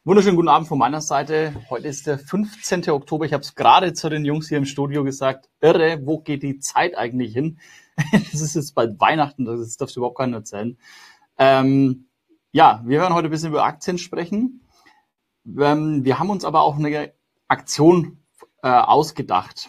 Wunderschönen guten Abend von meiner Seite. Heute ist der 15. Oktober. Ich habe es gerade zu den Jungs hier im Studio gesagt. Irre, wo geht die Zeit eigentlich hin? Es ist jetzt bald Weihnachten, das darfst du überhaupt keiner erzählen. Wir werden heute ein bisschen über Aktien sprechen. Wir haben uns aber auch eine Aktion ausgedacht,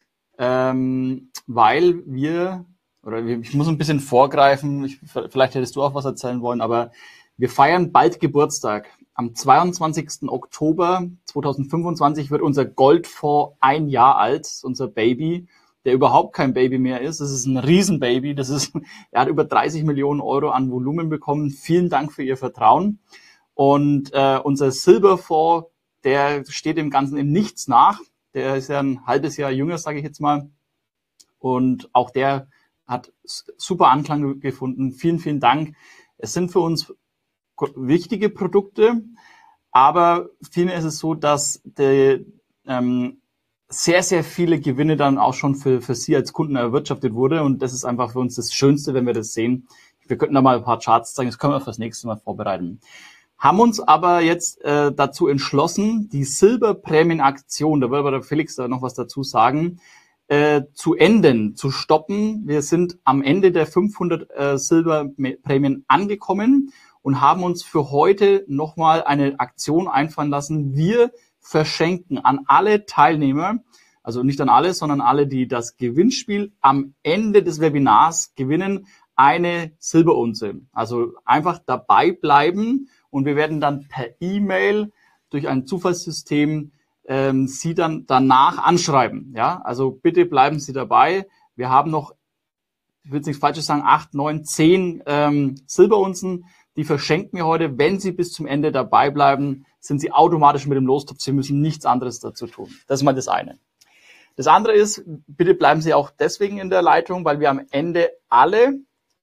weil ich muss ein bisschen vorgreifen, vielleicht hättest du auch was erzählen wollen, aber wir feiern bald Geburtstag. Am 22. Oktober 2025 wird unser Goldfonds 1 Jahr alt, unser Baby, der überhaupt kein Baby mehr ist. Das ist ein Riesenbaby. Er hat über 30 Millionen Euro an Volumen bekommen. Vielen Dank für Ihr Vertrauen. Und unser Silberfonds, der steht dem Ganzen im Nichts nach. Der ist ja ein halbes Jahr jünger, sage ich jetzt mal. Und auch der hat super Anklang gefunden. Vielen, vielen Dank. Es sind für uns wichtige Produkte, aber vielmehr ist es so, dass sehr, sehr viele Gewinne dann auch schon für Sie als Kunden erwirtschaftet wurde und das ist einfach für uns das Schönste, wenn wir das sehen. Wir könnten da mal ein paar Charts zeigen, das können wir fürs nächste Mal vorbereiten. Haben uns aber jetzt dazu entschlossen, die Silberprämienaktion, da wird aber der Felix da noch was dazu sagen, zu stoppen. Wir sind am Ende der 500 Silberprämien angekommen und haben uns für heute nochmal eine Aktion einfallen lassen. Wir verschenken an alle Teilnehmer, also nicht an alle, sondern alle, die das Gewinnspiel am Ende des Webinars gewinnen, eine Silberunze. Also einfach dabei bleiben und wir werden dann per E-Mail durch ein Zufallssystem Sie dann danach anschreiben. Ja, also bitte bleiben Sie dabei. Wir haben noch, ich will nichts Falsches sagen, 8, 9, 10 Silberunzen. Die verschenken wir heute. Wenn Sie bis zum Ende dabei bleiben, sind Sie automatisch mit dem Lostopf. Sie müssen nichts anderes dazu tun. Das ist mal das eine. Das andere ist, bitte bleiben Sie auch deswegen in der Leitung, weil wir am Ende alle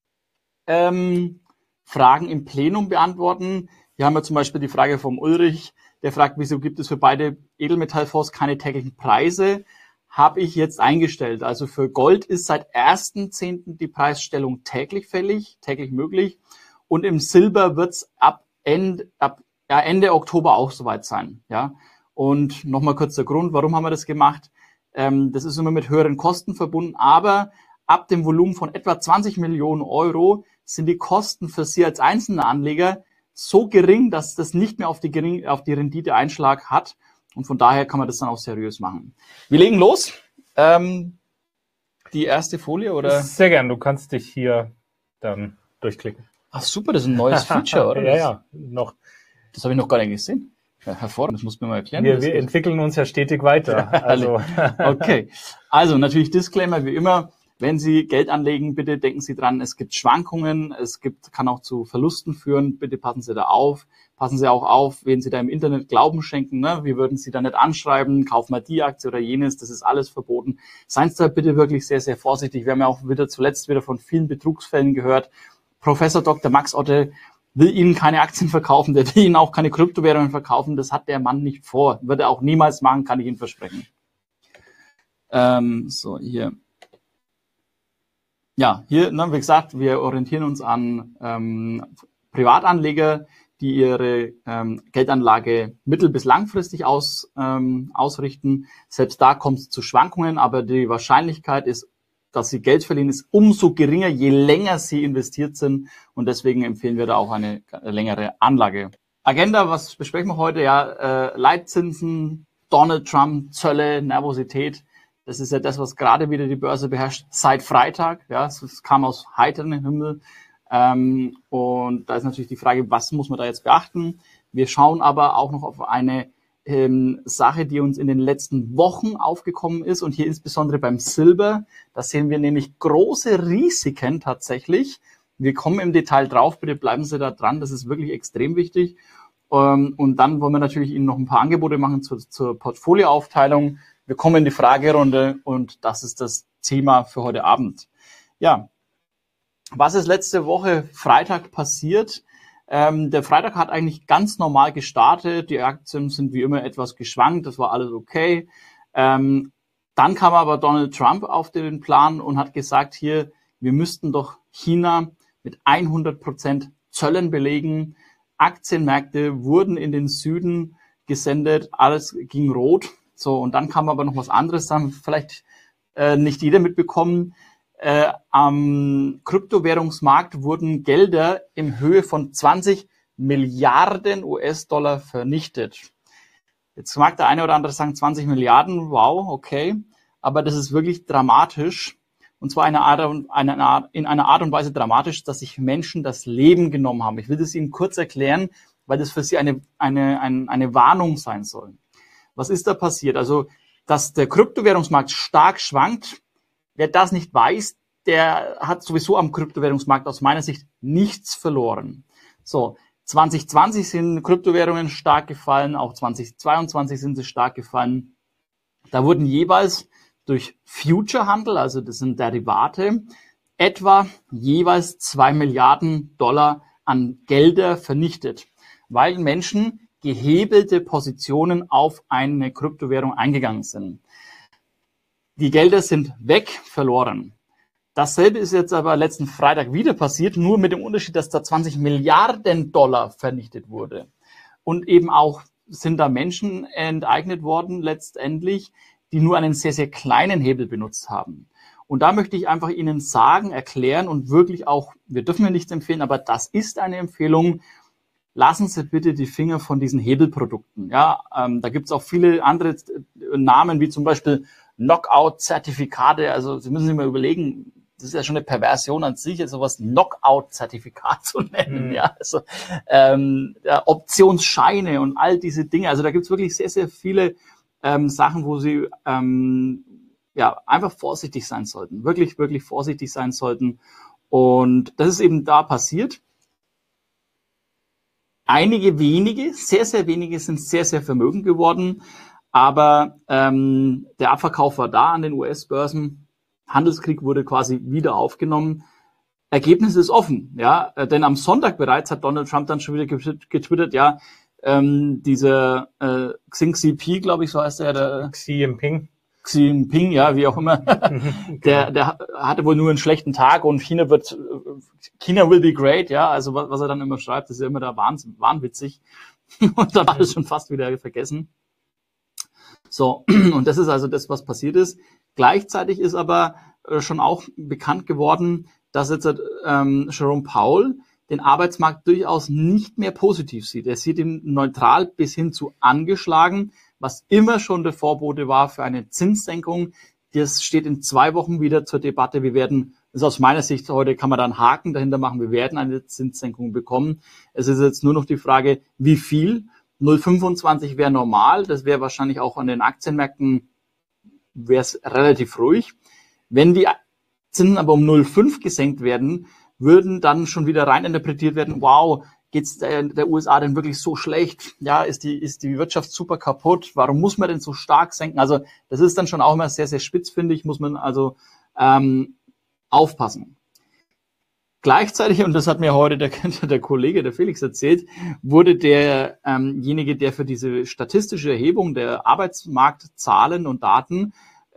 Fragen im Plenum beantworten. Hier haben wir zum Beispiel die Frage vom Ulrich, der fragt, wieso gibt es für beide Edelmetallfonds keine täglichen Preise? Habe ich jetzt eingestellt. Also für Gold ist seit 1.10. die Preisstellung täglich fällig, täglich möglich. Und im Silber wird es ab Ende Oktober auch soweit sein. Ja. Und nochmal kurz der Grund, warum haben wir das gemacht? Das ist immer mit höheren Kosten verbunden, aber ab dem Volumen von etwa 20 Millionen Euro sind die Kosten für Sie als einzelner Anleger so gering, dass das nicht mehr auf die Rendite Einschlag hat. Und von daher kann man das dann auch seriös machen. Wir legen los. Die erste Folie, oder? Sehr gern, du kannst dich hier dann durchklicken. Ach super, das ist ein neues Feature, oder? Ja, noch. Das habe ich noch gar nicht gesehen. Ja, hervorragend, das musst du mir mal erklären. Wir entwickeln uns ja stetig weiter. Also. Okay, also natürlich Disclaimer wie immer. Wenn Sie Geld anlegen, bitte denken Sie dran, es gibt Schwankungen, kann auch zu Verlusten führen. Bitte passen Sie da auf. Passen Sie auch auf, wen Sie da im Internet Glauben schenken. Ne? Wir würden Sie da nicht anschreiben, kauf mal die Aktie oder jenes, das ist alles verboten. Seien Sie da bitte wirklich sehr, sehr vorsichtig. Wir haben ja auch zuletzt wieder von vielen Betrugsfällen gehört. Professor Dr. Max Otte will Ihnen keine Aktien verkaufen, der will Ihnen auch keine Kryptowährungen verkaufen. Das hat der Mann nicht vor. Wird er auch niemals machen, kann ich Ihnen versprechen. Hier. Ja, hier, wie gesagt, wir orientieren uns an Privatanleger, die ihre Geldanlage mittel- bis langfristig ausrichten. Selbst da kommt es zu Schwankungen, aber die Wahrscheinlichkeit ist, dass sie Geld verlieren, ist umso geringer, je länger sie investiert sind. Und deswegen empfehlen wir da auch eine längere Anlage. Agenda, was besprechen wir heute? Ja, Leitzinsen, Donald Trump, Zölle, Nervosität. Das ist ja das, was gerade wieder die Börse beherrscht seit Freitag. Ja, es kam aus heiterem Himmel. Und da ist natürlich die Frage, was muss man da jetzt beachten? Wir schauen aber auch noch auf eine Sache, die uns in den letzten Wochen aufgekommen ist. Und hier insbesondere beim Silber. Da sehen wir nämlich große Risiken tatsächlich. Wir kommen im Detail drauf. Bitte bleiben Sie da dran. Das ist wirklich extrem wichtig. Und dann wollen wir natürlich Ihnen noch ein paar Angebote machen zur Portfolioaufteilung. Wir kommen in die Fragerunde und das ist das Thema für heute Abend. Ja, was ist letzte Woche Freitag passiert? Der Freitag hat eigentlich ganz normal gestartet. Die Aktien sind wie immer etwas geschwankt. Das war alles okay. Dann kam aber Donald Trump auf den Plan und hat gesagt, hier, wir müssten doch China mit 100% Zöllen belegen. Aktienmärkte wurden in den Süden gesendet, alles ging rot. So, und dann kam aber noch was anderes, dann vielleicht nicht jeder mitbekommen. Am Kryptowährungsmarkt wurden Gelder in Höhe von 20 Milliarden US-Dollar vernichtet. Jetzt mag der eine oder andere sagen, 20 Milliarden, wow, okay, aber das ist wirklich dramatisch. Und zwar in einer Art und Weise dramatisch, dass sich Menschen das Leben genommen haben. Ich will das Ihnen kurz erklären, weil das für Sie eine Warnung sein soll. Was ist da passiert? Also, dass der Kryptowährungsmarkt stark schwankt. Wer das nicht weiß, der hat sowieso am Kryptowährungsmarkt aus meiner Sicht nichts verloren. So, 2020 sind Kryptowährungen stark gefallen, auch 2022 sind sie stark gefallen. Da wurden jeweils durch Future-Handel, also das sind Derivate, etwa jeweils 2 Milliarden Dollar an Gelder vernichtet, weil Menschen gehebelte Positionen auf eine Kryptowährung eingegangen sind. Die Gelder sind weg, verloren. Dasselbe ist jetzt aber letzten Freitag wieder passiert, nur mit dem Unterschied, dass da 20 Milliarden Dollar vernichtet wurde. Und eben auch sind da Menschen enteignet worden letztendlich, die nur einen sehr, sehr kleinen Hebel benutzt haben. Und da möchte ich einfach Ihnen sagen, erklären und wirklich auch, wir dürfen ja nichts empfehlen, aber das ist eine Empfehlung, lassen Sie bitte die Finger von diesen Hebelprodukten. Ja, da gibt es auch viele andere Namen, wie zum Beispiel Knockout-Zertifikate. Also Sie müssen sich mal überlegen, das ist ja schon eine Perversion an sich, jetzt sowas Knockout-Zertifikat zu nennen. Ja, also Optionsscheine und all diese Dinge. Also da gibt es wirklich sehr, sehr viele Sachen, wo Sie einfach vorsichtig sein sollten. Wirklich, wirklich vorsichtig sein sollten. Und das ist eben da passiert. Einige wenige, sehr, sehr wenige sind sehr, sehr vermögend geworden, aber der Abverkauf war da an den US-Börsen. Handelskrieg wurde quasi wieder aufgenommen. Ergebnis ist offen, ja, denn am Sonntag bereits hat Donald Trump dann schon wieder getwittert, ja, dieser Xi Jinping, glaube ich, so heißt er, der Xi Jinping. Xi Jinping, ja, wie auch immer, der hatte wohl nur einen schlechten Tag und China will be great, ja, also was er dann immer schreibt, ist ja immer da wahnwitzig und dann hat es schon fast wieder vergessen. So, und das ist also das, was passiert ist. Gleichzeitig ist aber schon auch bekannt geworden, dass jetzt Jerome Powell den Arbeitsmarkt durchaus nicht mehr positiv sieht. Er sieht ihn neutral bis hin zu angeschlagen, was immer schon der Vorbote war für eine Zinssenkung. Das steht in 2 Wochen wieder zur Debatte. Wir werden, das ist aus meiner Sicht, heute kann man da einen Haken dahinter machen, wir werden eine Zinssenkung bekommen. Es ist jetzt nur noch die Frage, wie viel. 0,25 wäre normal, das wäre wahrscheinlich auch an den Aktienmärkten, wäre es relativ ruhig. Wenn die Zinsen aber um 0,5 gesenkt werden, würden dann schon wieder reininterpretiert werden, wow, geht's der USA denn wirklich so schlecht? Ja, ist die Wirtschaft super kaputt? Warum muss man denn so stark senken? Also das ist dann schon auch immer sehr, sehr spitzfindig, muss man also aufpassen. Gleichzeitig, und das hat mir heute der Kollege, der Felix, erzählt, wurde derjenige, der für diese statistische Erhebung der Arbeitsmarktzahlen und Daten,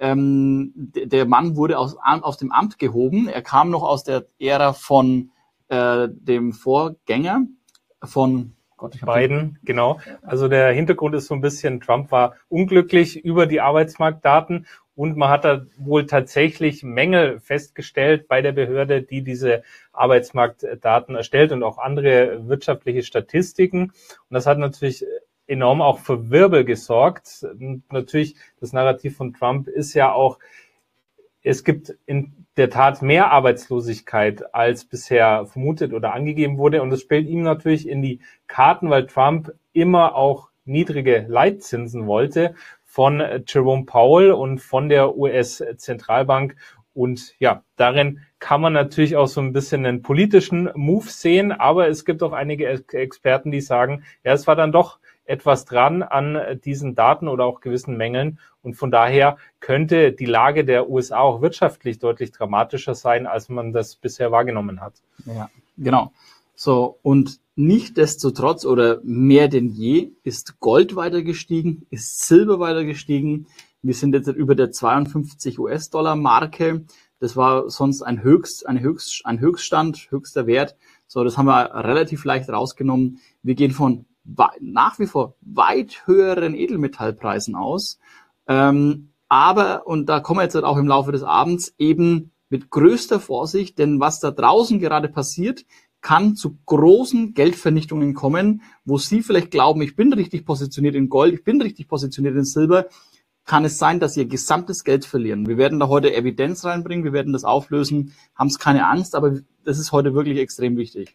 der Mann wurde aus dem Amt gehoben. Er kam noch aus der Ära von dem Vorgänger von Biden, genau. Also der Hintergrund ist so ein bisschen, Trump war unglücklich über die Arbeitsmarktdaten und man hat da wohl tatsächlich Mängel festgestellt bei der Behörde, die diese Arbeitsmarktdaten erstellt und auch andere wirtschaftliche Statistiken. Und das hat natürlich enorm auch für Wirbel gesorgt. Und natürlich, das Narrativ von Trump ist ja auch, es gibt in der Tat mehr Arbeitslosigkeit, als bisher vermutet oder angegeben wurde. Und das spielt ihm natürlich in die Karten, weil Trump immer auch niedrige Leitzinsen wollte von Jerome Powell und von der US-Zentralbank. Und ja, darin kann man natürlich auch so ein bisschen einen politischen Move sehen. Aber es gibt auch einige Experten, die sagen, ja, es war dann doch etwas dran an diesen Daten oder auch gewissen Mängeln. Und von daher könnte die Lage der USA auch wirtschaftlich deutlich dramatischer sein, als man das bisher wahrgenommen hat. Ja, genau. So, und nichtsdestotrotz oder mehr denn je ist Gold weiter gestiegen, ist Silber weiter gestiegen. Wir sind jetzt über der 52 US-Dollar-Marke. Das war sonst ein Höchststand, höchster Wert. So, das haben wir relativ leicht rausgenommen. Wir gehen von nach wie vor weit höheren Edelmetallpreisen aus. Aber, und da kommen wir jetzt auch im Laufe des Abends, eben mit größter Vorsicht, denn was da draußen gerade passiert, kann zu großen Geldvernichtungen kommen, wo Sie vielleicht glauben, ich bin richtig positioniert in Gold, ich bin richtig positioniert in Silber, kann es sein, dass Sie Ihr gesamtes Geld verlieren. Wir werden da heute Evidenz reinbringen, wir werden das auflösen, haben es keine Angst, aber das ist heute wirklich extrem wichtig.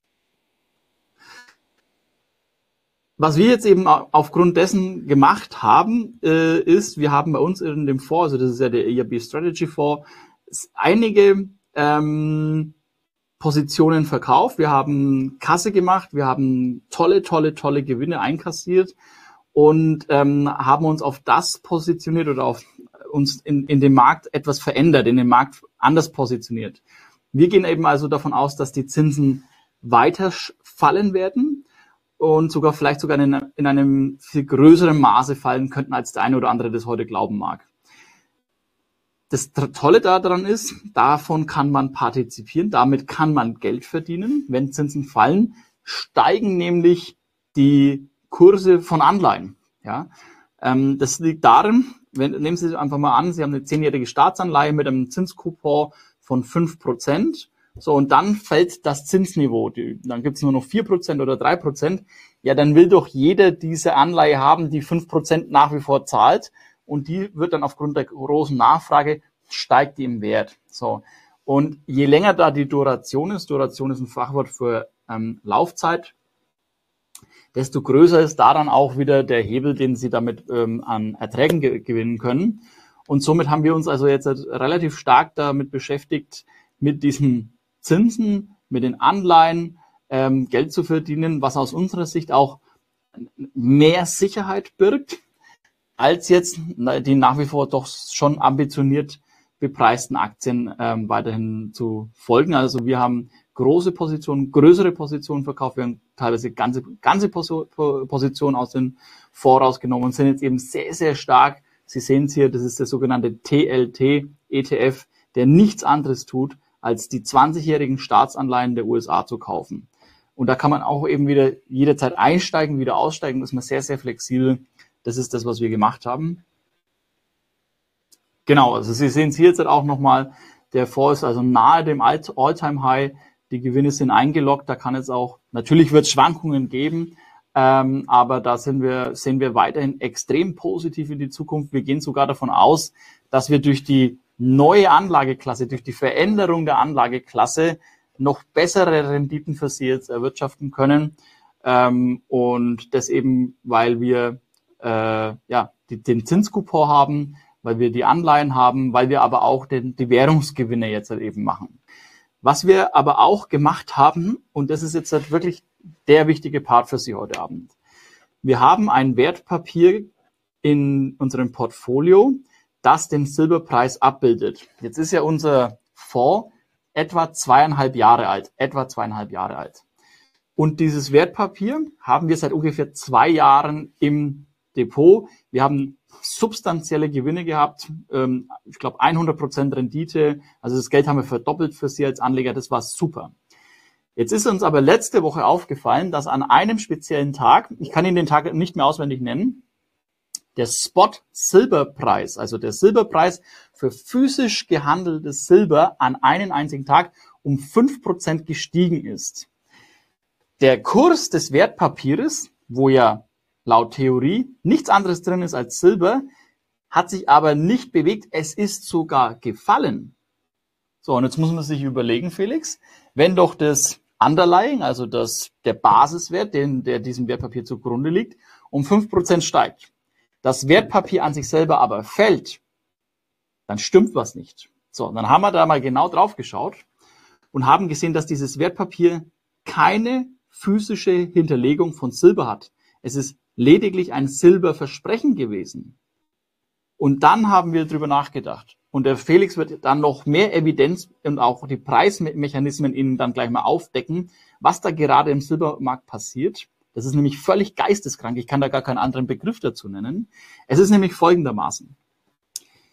Was wir jetzt eben aufgrund dessen gemacht haben, ist, wir haben bei uns in dem Fonds, also das ist ja der IAB Strategy Fonds, einige Positionen verkauft. Wir haben Kasse gemacht, wir haben tolle Gewinne einkassiert und haben uns auf das positioniert oder auf uns in dem Markt etwas verändert, in dem Markt anders positioniert. Wir gehen eben also davon aus, dass die Zinsen weiter fallen werden und vielleicht sogar in einem viel größeren Maße fallen könnten, als der eine oder andere das heute glauben mag. Das Tolle daran ist, davon kann man partizipieren, damit kann man Geld verdienen. Wenn Zinsen fallen, steigen nämlich die Kurse von Anleihen. Ja, das liegt darin, nehmen Sie einfach mal an, Sie haben eine 10-jährige Staatsanleihe mit einem Zinskupon von 5%. So, und dann fällt das Zinsniveau, dann gibt es nur noch 4% oder 3%. Ja, dann will doch jeder diese Anleihe haben, die 5% nach wie vor zahlt. Und die wird dann aufgrund der großen Nachfrage, steigt die im Wert. So. Und je länger da die Duration ist ein Fachwort für Laufzeit, desto größer ist da dann auch wieder der Hebel, den Sie damit an Erträgen gewinnen können. Und somit haben wir uns also jetzt relativ stark damit beschäftigt, mit diesen Zinsen, mit den Anleihen Geld zu verdienen, was aus unserer Sicht auch mehr Sicherheit birgt, als jetzt die nach wie vor doch schon ambitioniert bepreisten Aktien weiterhin zu folgen. Also wir haben große Positionen, größere Positionen verkauft, wir haben teilweise ganze Positionen aus den Fonds rausgenommen und sind jetzt eben sehr stark. Sie sehen es hier, das ist der sogenannte TLT-ETF, der nichts anderes tut, als die 20-jährigen Staatsanleihen der USA zu kaufen. Und da kann man auch eben wieder jederzeit einsteigen, wieder aussteigen, da ist man sehr flexibel. Das ist das, was wir gemacht haben. Genau, also Sie sehen es hier jetzt auch nochmal, der Fonds ist also nahe dem All-Time-High, die Gewinne sind eingeloggt, da kann es auch, natürlich wird es Schwankungen geben, aber da sehen wir weiterhin extrem positiv in die Zukunft. Wir gehen sogar davon aus, dass wir durch die neue Anlageklasse, durch die Veränderung der Anlageklasse noch bessere Renditen für Sie jetzt erwirtschaften können. Und das eben, weil wir den Zinskupon haben, weil wir die Anleihen haben, weil wir aber auch die Währungsgewinne jetzt halt eben machen. Was wir aber auch gemacht haben, und das ist jetzt halt wirklich der wichtige Part für Sie heute Abend. Wir haben ein Wertpapier in unserem Portfolio, das den Silberpreis abbildet. Jetzt ist ja unser Fonds etwa 2,5 Jahre alt. Und dieses Wertpapier haben wir seit ungefähr 2 Jahren im Depot. Wir haben substanzielle Gewinne gehabt, ich glaube 100% Rendite, also das Geld haben wir verdoppelt für Sie als Anleger, das war super. Jetzt ist uns aber letzte Woche aufgefallen, dass an einem speziellen Tag, ich kann Ihnen den Tag nicht mehr auswendig nennen, der Spot-Silberpreis, also der Silberpreis für physisch gehandeltes Silber an einen einzigen Tag um 5% gestiegen ist. Der Kurs des Wertpapieres, wo ja laut Theorie nichts anderes drin ist als Silber, hat sich aber nicht bewegt, es ist sogar gefallen. So, und jetzt muss man sich überlegen, Felix, wenn doch das Underlying, also der Basiswert, der diesem Wertpapier zugrunde liegt, um 5% steigt, das Wertpapier an sich selber aber fällt, dann stimmt was nicht. So, dann haben wir da mal genau drauf geschaut und haben gesehen, dass dieses Wertpapier keine physische Hinterlegung von Silber hat. Es ist lediglich ein Silberversprechen gewesen. Und dann haben wir darüber nachgedacht. Und der Felix wird dann noch mehr Evidenz und auch die Preismechanismen Ihnen dann gleich mal aufdecken, was da gerade im Silbermarkt passiert. Das ist nämlich völlig geisteskrank. Ich kann da gar keinen anderen Begriff dazu nennen. Es ist nämlich folgendermaßen.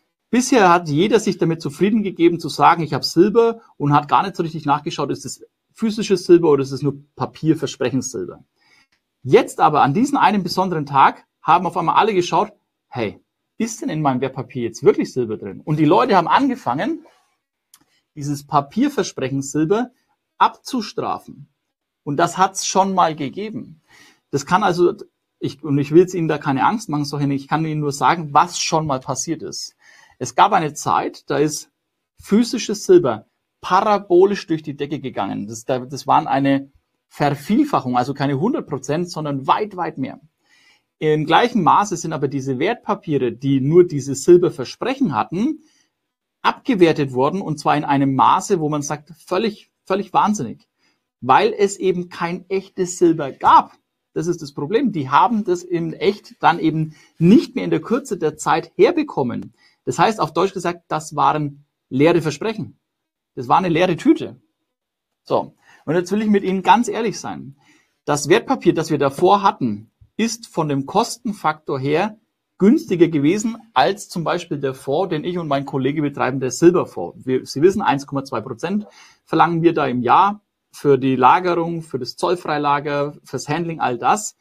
Bisher hat jeder sich damit zufrieden gegeben zu sagen, ich habe Silber und hat gar nicht so richtig nachgeschaut, ist es physisches Silber oder ist es nur Papierversprechenssilber? Jetzt aber an diesem einen besonderen Tag haben auf einmal alle geschaut, hey, ist denn in meinem Wertpapier jetzt wirklich Silber drin? Und die Leute haben angefangen, dieses Papierversprechenssilber abzustrafen. Und das hat es schon mal gegeben. Das kann also, ich will jetzt Ihnen da keine Angst machen, ich kann Ihnen nur sagen, was schon mal passiert ist. Es gab eine Zeit, da ist physisches Silber parabolisch durch die Decke gegangen. Das waren eine Vervielfachung, also keine 100%, sondern weit, weit mehr. Im gleichen Maße sind aber diese Wertpapiere, die nur dieses Silberversprechen hatten, abgewertet worden, und zwar in einem Maße, wo man sagt, völlig wahnsinnig. Weil es eben kein echtes Silber gab. Das ist das Problem. Die haben das in echt dann eben nicht mehr in der Kürze der Zeit herbekommen. Das heißt, auf Deutsch gesagt, das waren leere Versprechen. Das war eine leere Tüte. So, und jetzt will ich mit Ihnen ganz ehrlich sein. Das Wertpapier, das wir davor hatten, ist von dem Kostenfaktor her günstiger gewesen als zum Beispiel der Fonds, den ich und mein Kollege betreiben, der Silberfonds. Sie wissen, 1,2% verlangen wir da im Jahr für die Lagerung, für das Zollfreilager, fürs Handling, all das.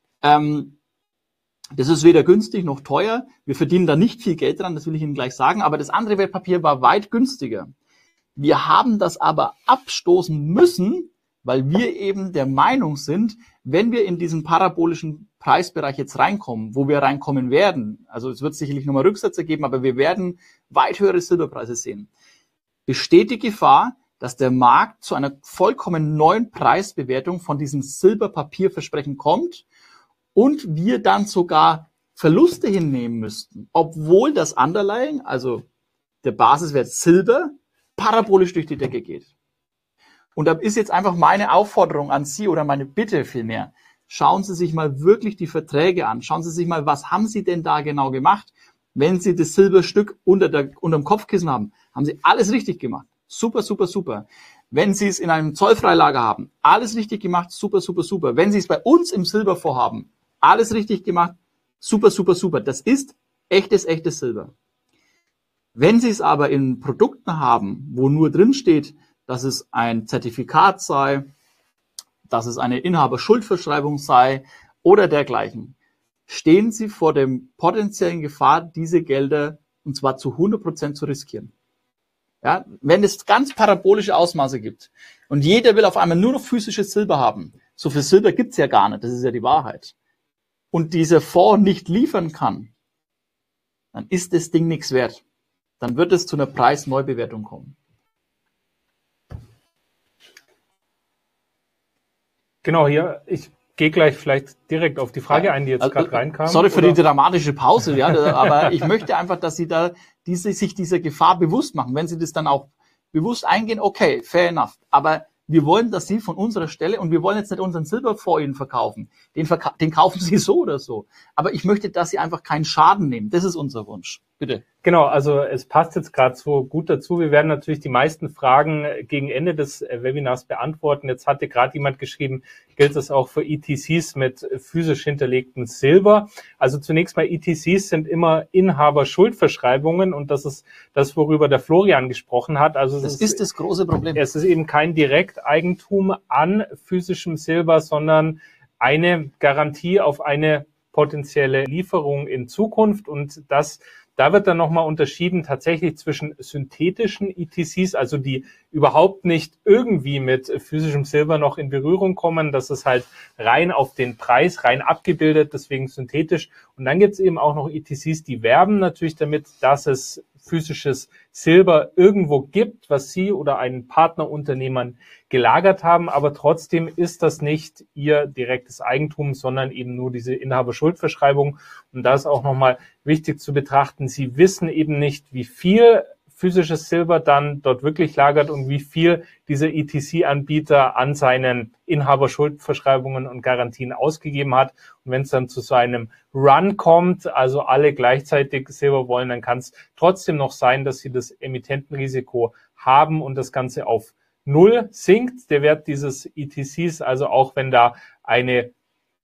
Das ist weder günstig noch teuer. Wir verdienen da nicht viel Geld dran, das will ich Ihnen gleich sagen. Aber das andere Wertpapier war weit günstiger. Wir haben das aber abstoßen müssen, weil wir eben der Meinung sind, wenn wir in diesen parabolischen Preisbereich jetzt reinkommen, wo wir reinkommen werden, also es wird sicherlich nochmal Rücksetzer geben, aber wir werden weit höhere Silberpreise sehen, besteht die Gefahr, dass der Markt zu einer vollkommen neuen Preisbewertung von diesem Silberpapierversprechen kommt und wir dann sogar Verluste hinnehmen müssten, obwohl das Underlying, also der Basiswert Silber, parabolisch durch die Decke geht. Und da ist jetzt einfach meine Aufforderung an Sie oder meine Bitte vielmehr. Schauen Sie sich mal wirklich die Verträge an. Schauen Sie sich mal, was haben Sie denn da genau gemacht? Wenn Sie das Silberstück unterm Kopfkissen haben, haben Sie alles richtig gemacht. Super, super, super. Wenn Sie es in einem Zollfreilager haben, alles richtig gemacht, super, super, super. Wenn Sie es bei uns im Silberfonds haben, alles richtig gemacht, super, super, super. Das ist echtes Silber. Wenn Sie es aber in Produkten haben, wo nur drin steht, dass es ein Zertifikat sei, dass es eine Inhaberschuldverschreibung sei oder dergleichen, stehen Sie vor dem potenziellen Gefahr, diese Gelder, und zwar zu 100% zu riskieren. Ja, wenn es ganz parabolische Ausmaße gibt und jeder will auf einmal nur noch physisches Silber haben, so viel Silber gibt's ja gar nicht, das ist ja die Wahrheit, und dieser Fonds nicht liefern kann, dann ist das Ding nichts wert. Dann wird es zu einer Preisneubewertung kommen. Genau, hier, ich gehe gleich vielleicht direkt auf die Frage ein, die jetzt gerade reinkam. Sorry für die dramatische Pause, ja, aber ich möchte einfach, dass Sie da sich dieser Gefahr bewusst machen. Wenn Sie das dann auch bewusst eingehen, okay, fair enough. Aber wir wollen, dass Sie von unserer Stelle, und wir wollen jetzt nicht unseren Silberfonds Ihnen verkaufen, den kaufen Sie so oder so. Aber ich möchte, dass Sie einfach keinen Schaden nehmen. Das ist unser Wunsch. Bitte. Genau, also es passt jetzt gerade so gut dazu. Wir werden natürlich die meisten Fragen gegen Ende des Webinars beantworten. Jetzt hatte gerade jemand geschrieben, gilt das auch für ETCs mit physisch hinterlegtem Silber? Also zunächst mal, ETCs sind immer Inhaberschuldverschreibungen und das ist das, worüber der Florian gesprochen hat. Also das ist das große Problem. Es ist eben kein Direkteigentum an physischem Silber, sondern eine Garantie auf eine potenzielle Lieferung in Zukunft, und da wird dann nochmal unterschieden tatsächlich zwischen synthetischen ETCs, also die überhaupt nicht irgendwie mit physischem Silber noch in Berührung kommen. Das ist halt rein auf den Preis, rein abgebildet, deswegen synthetisch. Und dann gibt es eben auch noch ETCs, die werben natürlich damit, dass es physisches Silber irgendwo gibt, was Sie oder einen Partnerunternehmern gelagert haben, aber trotzdem ist das nicht Ihr direktes Eigentum, sondern eben nur diese Inhaberschuldverschreibung. Und da ist auch nochmal wichtig zu betrachten, Sie wissen eben nicht, wie viel physisches Silber dann dort wirklich lagert und wie viel dieser ETC-Anbieter an seinen Inhaberschuldverschreibungen und Garantien ausgegeben hat. Und wenn es dann zu so einem Run kommt, also alle gleichzeitig Silber wollen, dann kann es trotzdem noch sein, dass sie das Emittentenrisiko haben und das Ganze auf Null sinkt, der Wert dieses ETCs, also auch wenn da eine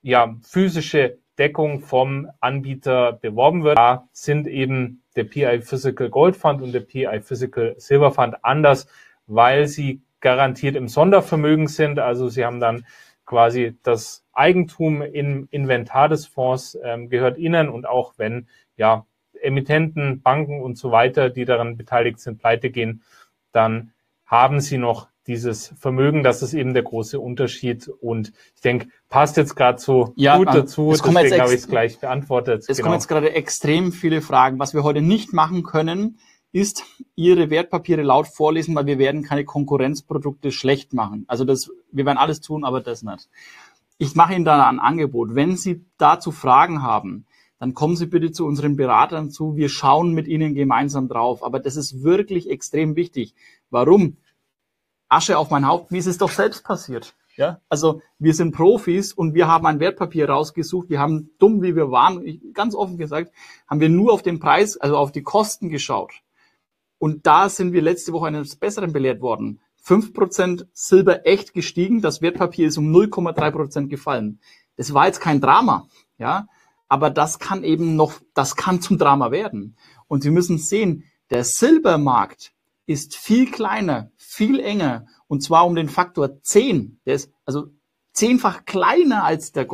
physische Deckung vom Anbieter beworben wird. Da sind eben der PI Physical Gold Fund und der PI Physical Silver Fund anders, weil sie garantiert im Sondervermögen sind. Also Sie haben dann quasi das Eigentum im Inventar des Fonds gehört Ihnen, und auch wenn ja Emittenten, Banken und so weiter, die daran beteiligt sind, pleite gehen, dann haben Sie noch dieses Vermögen. Das ist eben der große Unterschied, und ich denke, passt jetzt gerade so gut dazu, deswegen habe ich es gleich beantwortet. Es kommen jetzt gerade extrem viele Fragen. Was wir heute nicht machen können, ist Ihre Wertpapiere laut vorlesen, weil wir werden keine Konkurrenzprodukte schlecht machen. Also wir werden alles tun, aber das nicht. Ich mache Ihnen da ein Angebot. Wenn Sie dazu Fragen haben, dann kommen Sie bitte zu unseren Beratern zu. Wir schauen mit Ihnen gemeinsam drauf. Aber das ist wirklich extrem wichtig. Warum? Asche auf mein Haupt, wie ist es doch selbst passiert? Ja, also wir sind Profis und wir haben ein Wertpapier rausgesucht. Wir haben, dumm wie wir waren, ganz offen gesagt, haben wir nur auf den Preis, also auf die Kosten geschaut. Und da sind wir letzte Woche eines Besseren belehrt worden. 5% Silber echt gestiegen, das Wertpapier ist um 0,3% gefallen. Das war jetzt kein Drama, ja, aber das kann zum Drama werden. Und Sie müssen sehen, der Silbermarkt ist viel kleiner, viel enger, und zwar um den Faktor 10. Der ist also 10-fach kleiner als der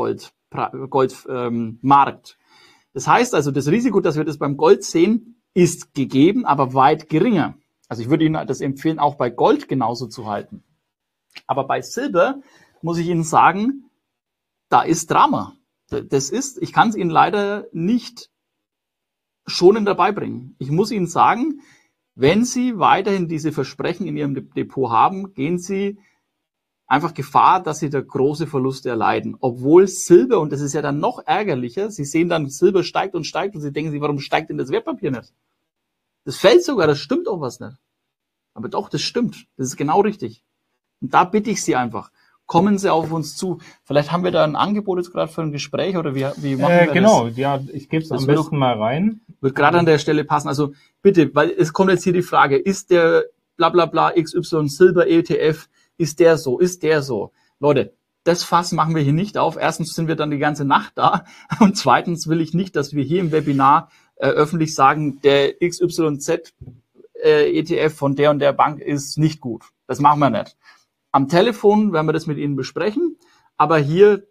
Goldmarkt. Das heißt also, das Risiko, dass wir das beim Gold sehen, ist gegeben, aber weit geringer. Also ich würde Ihnen das empfehlen, auch bei Gold genauso zu halten. Aber bei Silber muss ich Ihnen sagen, da ist Drama. Ich kann es Ihnen leider nicht schonend dabei bringen. Ich muss Ihnen sagen, wenn Sie weiterhin diese Versprechen in Ihrem Depot haben, gehen Sie einfach Gefahr, dass Sie da große Verluste erleiden. Obwohl Silber, und das ist ja dann noch ärgerlicher, Sie sehen dann, Silber steigt und Sie denken sich, warum steigt denn das Wertpapier nicht? Das fällt sogar, das stimmt auch was nicht. Aber doch, das stimmt. Das ist genau richtig. Und da bitte ich Sie einfach, kommen Sie auf uns zu. Vielleicht haben wir da ein Angebot jetzt gerade für ein Gespräch, oder wie machen wir genau, das? ja, ich gebe es am besten mal rein. Wird gerade an der Stelle passen. Also bitte, weil es kommt jetzt hier die Frage, ist der blablabla XY Silber ETF, ist der so? Leute, das Fass machen wir hier nicht auf. Erstens sind wir dann die ganze Nacht da. Und zweitens will ich nicht, dass wir hier im Webinar öffentlich sagen, der XYZ ETF von der und der Bank ist nicht gut. Das machen wir nicht. Am Telefon werden wir das mit Ihnen besprechen, aber hier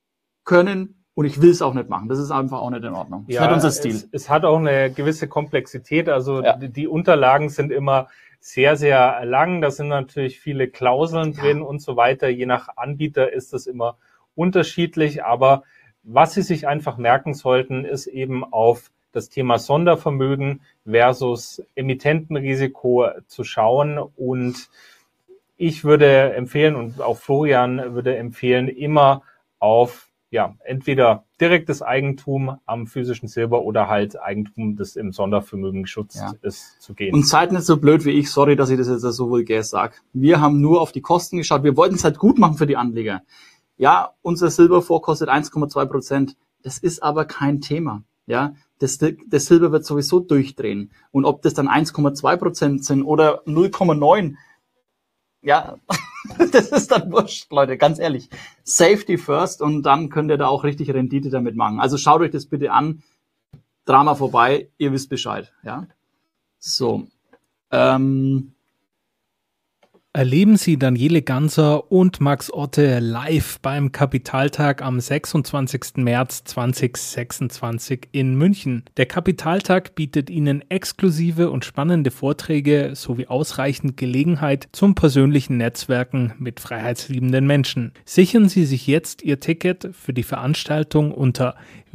und ich will es auch nicht machen. Das ist einfach auch nicht in Ordnung. Das ist nicht unser Stil. Es hat auch eine gewisse Komplexität. Also die Unterlagen sind immer sehr, sehr lang. Da sind natürlich viele Klauseln drin und so weiter. Je nach Anbieter ist das immer unterschiedlich. Aber was Sie sich einfach merken sollten, ist eben auf das Thema Sondervermögen versus Emittentenrisiko zu schauen. Und ich würde empfehlen, und auch Florian würde empfehlen, immer auf entweder direktes Eigentum am physischen Silber oder halt Eigentum, das im Sondervermögen geschützt ist, zu gehen. Und seid nicht so blöd wie ich, sorry, dass ich das jetzt so vulgär sage. Wir haben nur auf die Kosten geschaut. Wir wollten es halt gut machen für die Anleger. Ja, unser Silberfonds kostet 1,2%. Das ist aber kein Thema. Ja, das Silber wird sowieso durchdrehen. Und ob das dann 1,2% sind oder 0,9%, ja, das ist dann wurscht, Leute, ganz ehrlich. Safety first, und dann könnt ihr da auch richtig Rendite damit machen. Also schaut euch das bitte an. Drama vorbei, ihr wisst Bescheid. Ja. So. Erleben Sie Daniele Ganser und Max Otte live beim Kapitaltag am 26. März 2026 in München. Der Kapitaltag bietet Ihnen exklusive und spannende Vorträge sowie ausreichend Gelegenheit zum persönlichen Netzwerken mit freiheitsliebenden Menschen. Sichern Sie sich jetzt Ihr Ticket für die Veranstaltung unter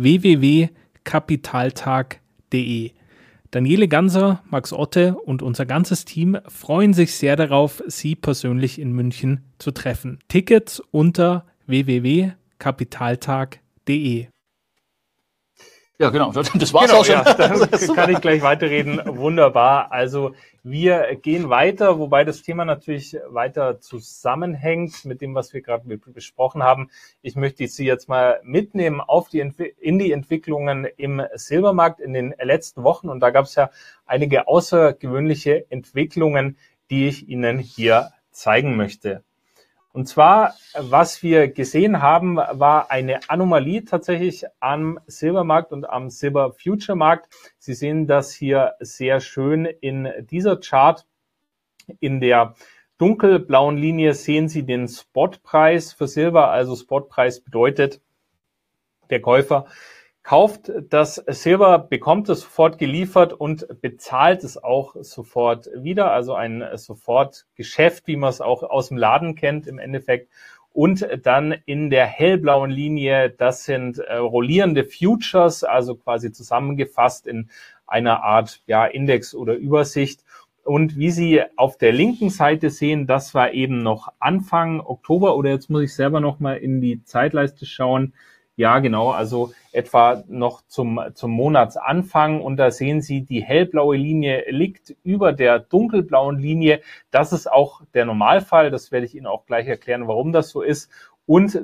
www.kapitaltag.de. Daniele Ganser, Max Otte und unser ganzes Team freuen sich sehr darauf, Sie persönlich in München zu treffen. Tickets unter www.kapitaltag.de. Ja, genau, das war's auch schon. Ja, dann kann ich gleich weiterreden. Wunderbar. Also wir gehen weiter, wobei das Thema natürlich weiter zusammenhängt mit dem, was wir gerade besprochen haben. Ich möchte Sie jetzt mal mitnehmen in die Entwicklungen im Silbermarkt in den letzten Wochen. Und da gab es ja einige außergewöhnliche Entwicklungen, die ich Ihnen hier zeigen möchte. Und zwar, was wir gesehen haben, war eine Anomalie tatsächlich am Silbermarkt und am Silber-Future-Markt. Sie sehen das hier sehr schön in dieser Chart. In der dunkelblauen Linie sehen Sie den Spotpreis für Silber. Also Spotpreis bedeutet, der Käufer kauft das Silber, bekommt es sofort geliefert und bezahlt es auch sofort wieder. Also ein Sofortgeschäft, wie man es auch aus dem Laden kennt im Endeffekt. Und dann in der hellblauen Linie, das sind rollierende Futures, also quasi zusammengefasst in einer Art Index oder Übersicht. Und wie Sie auf der linken Seite sehen, das war eben noch Anfang Oktober, oder jetzt muss ich selber noch mal in die Zeitleiste schauen. Ja, genau, also etwa noch zum Monatsanfang, und da sehen Sie, die hellblaue Linie liegt über der dunkelblauen Linie. Das ist auch der Normalfall, das werde ich Ihnen auch gleich erklären, warum das so ist. Und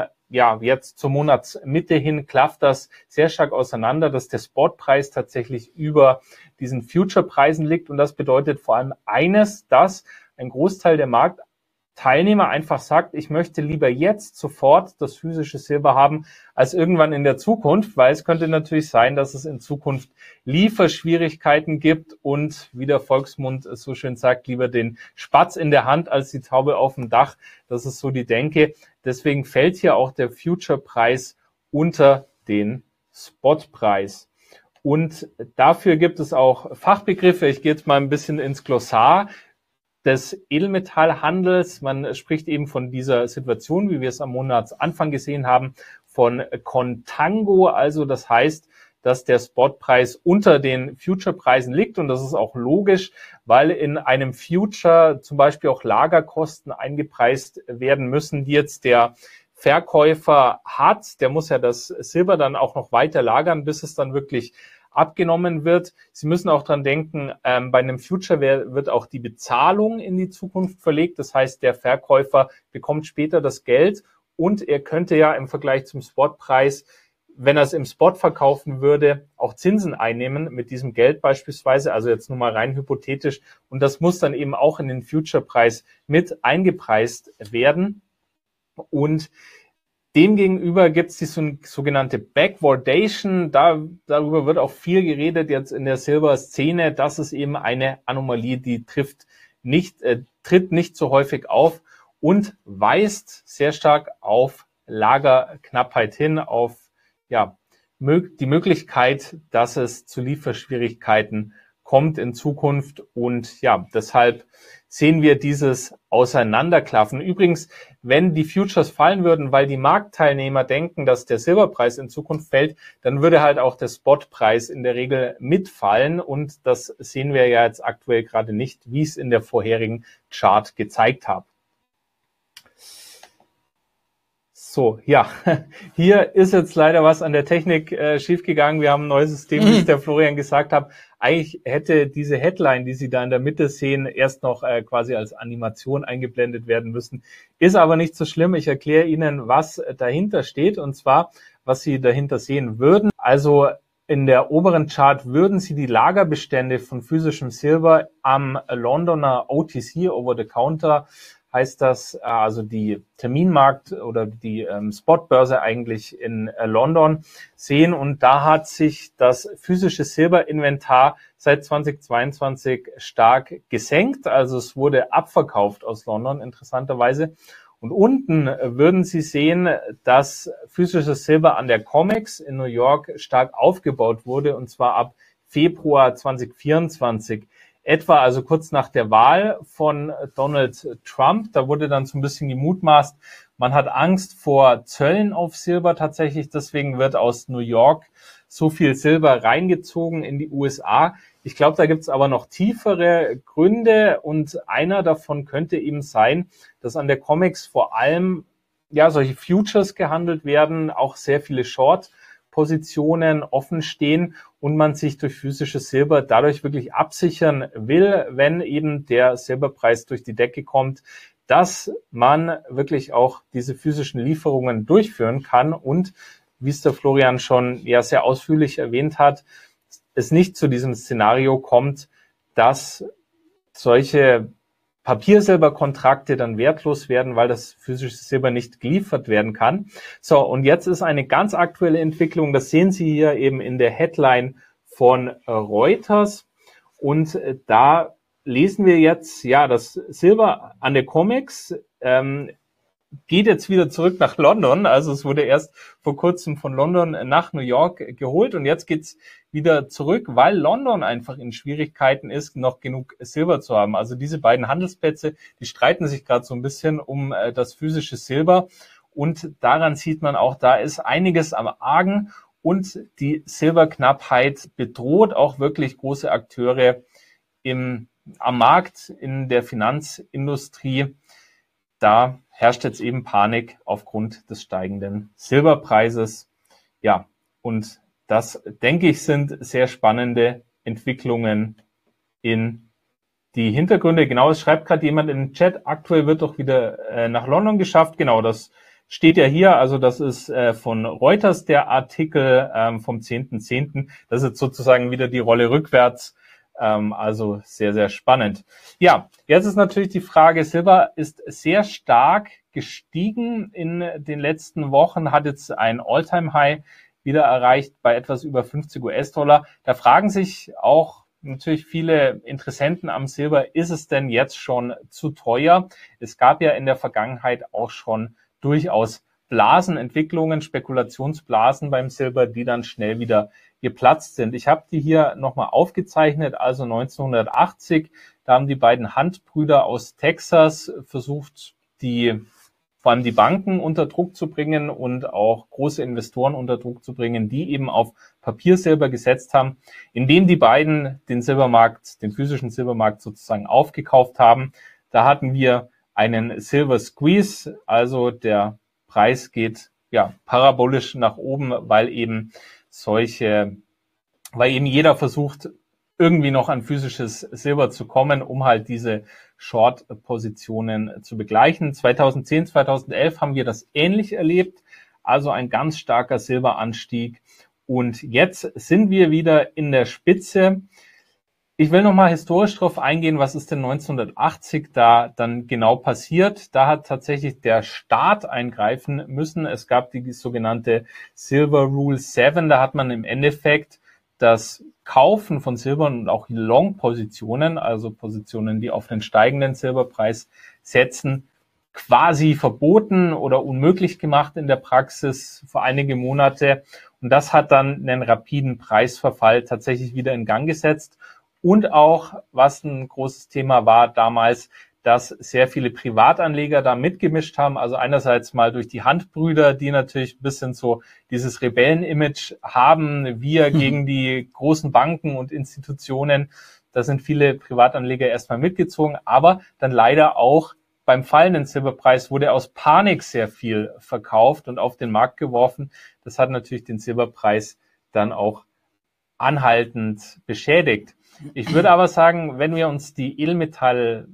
jetzt zur Monatsmitte hin klafft das sehr stark auseinander, dass der Spotpreis tatsächlich über diesen Future-Preisen liegt, und das bedeutet vor allem eines, dass ein Großteil der Marktteilnehmer einfach sagt, ich möchte lieber jetzt sofort das physische Silber haben, als irgendwann in der Zukunft, weil es könnte natürlich sein, dass es in Zukunft Lieferschwierigkeiten gibt und, wie der Volksmund so schön sagt, lieber den Spatz in der Hand als die Taube auf dem Dach. Das ist so die Denke. Deswegen fällt hier auch der Future-Preis unter den Spotpreis. Und dafür gibt es auch Fachbegriffe. Ich gehe jetzt mal ein bisschen ins Glossar des Edelmetallhandels. Man spricht eben von dieser Situation, wie wir es am Monatsanfang gesehen haben, von Contango. Also das heißt, dass der Spotpreis unter den Future-Preisen liegt. Und das ist auch logisch, weil in einem Future zum Beispiel auch Lagerkosten eingepreist werden müssen, die jetzt der Verkäufer hat. Der muss ja das Silber dann auch noch weiter lagern, bis es dann wirklich abgenommen wird. Sie müssen auch dran denken, bei einem Future wird auch die Bezahlung in die Zukunft verlegt. Das heißt, der Verkäufer bekommt später das Geld, und er könnte ja im Vergleich zum Spotpreis, wenn er es im Spot verkaufen würde, auch Zinsen einnehmen mit diesem Geld beispielsweise, also jetzt nur mal rein hypothetisch. Und das muss dann eben auch in den Future-Preis mit eingepreist werden. Und demgegenüber gibt es die sogenannte Backwardation. Darüber wird auch viel geredet jetzt in der Silber-Szene. Das ist eben eine Anomalie, die tritt nicht so häufig auf und weist sehr stark auf Lagerknappheit hin, auf die Möglichkeit, dass es zu Lieferschwierigkeiten kommt in Zukunft. Und deshalb sehen wir dieses Auseinanderklaffen. Übrigens, wenn die Futures fallen würden, weil die Marktteilnehmer denken, dass der Silberpreis in Zukunft fällt, dann würde halt auch der Spotpreis in der Regel mitfallen. Und das sehen wir ja jetzt aktuell gerade nicht, wie ich es in der vorherigen Chart gezeigt habe. So, hier ist jetzt leider was an der Technik schiefgegangen. Wir haben ein neues System, wie es der Florian gesagt hat. Eigentlich hätte diese Headline, die Sie da in der Mitte sehen, erst noch quasi als Animation eingeblendet werden müssen. Ist aber nicht so schlimm. Ich erkläre Ihnen, was dahinter steht, und zwar, was Sie dahinter sehen würden. Also in der oberen Chart würden Sie die Lagerbestände von physischem Silber am Londoner OTC, Over the Counter, heißt das, also die Terminmarkt oder die Spotbörse eigentlich in London sehen. Und da hat sich das physische Silberinventar seit 2022 stark gesenkt. Also es wurde abverkauft aus London, interessanterweise. Und unten würden Sie sehen, dass physisches Silber an der COMEX in New York stark aufgebaut wurde, und zwar ab Februar 2024. Etwa also kurz nach der Wahl von Donald Trump. Da wurde dann so ein bisschen gemutmaßt, man hat Angst vor Zöllen auf Silber tatsächlich. Deswegen wird aus New York so viel Silber reingezogen in die USA. Ich glaube, da gibt es aber noch tiefere Gründe, und einer davon könnte eben sein, dass an der COMEX vor allem solche Futures gehandelt werden, auch sehr viele Short-Positionen offen stehen und man sich durch physisches Silber dadurch wirklich absichern will, wenn eben der Silberpreis durch die Decke kommt, dass man wirklich auch diese physischen Lieferungen durchführen kann und, wie es der Florian schon sehr ausführlich erwähnt hat, es nicht zu diesem Szenario kommt, dass solche Papiersilberkontrakte dann wertlos werden, weil das physische Silber nicht geliefert werden kann. So, und jetzt ist eine ganz aktuelle Entwicklung, das sehen Sie hier eben in der Headline von Reuters, und da lesen wir jetzt, ja, das Silber an der COMEX geht jetzt wieder zurück nach London. Also es wurde erst vor kurzem von London nach New York geholt und jetzt geht's wieder zurück, weil London einfach in Schwierigkeiten ist, noch genug Silber zu haben. Also diese beiden Handelsplätze, die streiten sich gerade so ein bisschen um das physische Silber und daran sieht man auch, da ist einiges am Argen und die Silberknappheit bedroht auch wirklich große Akteure am Markt, in der Finanzindustrie. Da herrscht jetzt eben Panik aufgrund des steigenden Silberpreises. Ja, und das, denke ich, sind sehr spannende Entwicklungen in die Hintergründe. Genau, es schreibt gerade jemand in den Chat, aktuell wird doch wieder nach London geschafft. Genau, das steht ja hier. Also das ist von Reuters der Artikel vom 10.10. Das ist jetzt sozusagen wieder die Rolle rückwärts. Also sehr, sehr spannend. Ja, jetzt ist natürlich die Frage, Silber ist sehr stark gestiegen in den letzten Wochen, hat jetzt ein All-Time-High wieder erreicht bei etwas über 50 US-Dollar. Da fragen sich auch natürlich viele Interessenten am Silber, ist es denn jetzt schon zu teuer? Es gab ja in der Vergangenheit auch schon durchaus Blasenentwicklungen, Spekulationsblasen beim Silber, die dann schnell wieder geplatzt sind. Ich habe die hier nochmal aufgezeichnet, also 1980, da haben die beiden Hunt-Brüder aus Texas versucht, vor allem die Banken unter Druck zu bringen und auch große Investoren unter Druck zu bringen, die eben auf Papiersilber gesetzt haben, indem die beiden den Silbermarkt, den physischen Silbermarkt sozusagen aufgekauft haben. Da hatten wir einen Silver Squeeze, also der Preis geht ja parabolisch nach oben, weil eben jeder versucht, irgendwie noch an physisches Silber zu kommen, um halt diese Short-Positionen zu begleichen. 2010, 2011 haben wir das ähnlich erlebt, also ein ganz starker Silberanstieg. Und jetzt sind wir wieder in der Spitze. Ich will nochmal historisch drauf eingehen, was ist denn 1980 da dann genau passiert. Da hat tatsächlich der Staat eingreifen müssen. Es gab die sogenannte Silver Rule 7. Da hat man im Endeffekt das Kaufen von Silber und auch Long-Positionen, also Positionen, die auf den steigenden Silberpreis setzen, quasi verboten oder unmöglich gemacht in der Praxis für einige Monate. Und das hat dann einen rapiden Preisverfall tatsächlich wieder in Gang gesetzt. Und auch, was ein großes Thema war damals, dass sehr viele Privatanleger da mitgemischt haben. Also einerseits mal durch die Hunt-Brüder, die natürlich ein bisschen so dieses Rebellen-Image haben, wir gegen die großen Banken und Institutionen. Da sind viele Privatanleger erstmal mitgezogen, aber dann leider auch beim fallenden Silberpreis wurde aus Panik sehr viel verkauft und auf den Markt geworfen. Das hat natürlich den Silberpreis dann auch anhaltend beschädigt. Ich würde aber sagen, wenn wir uns die Edelmetalle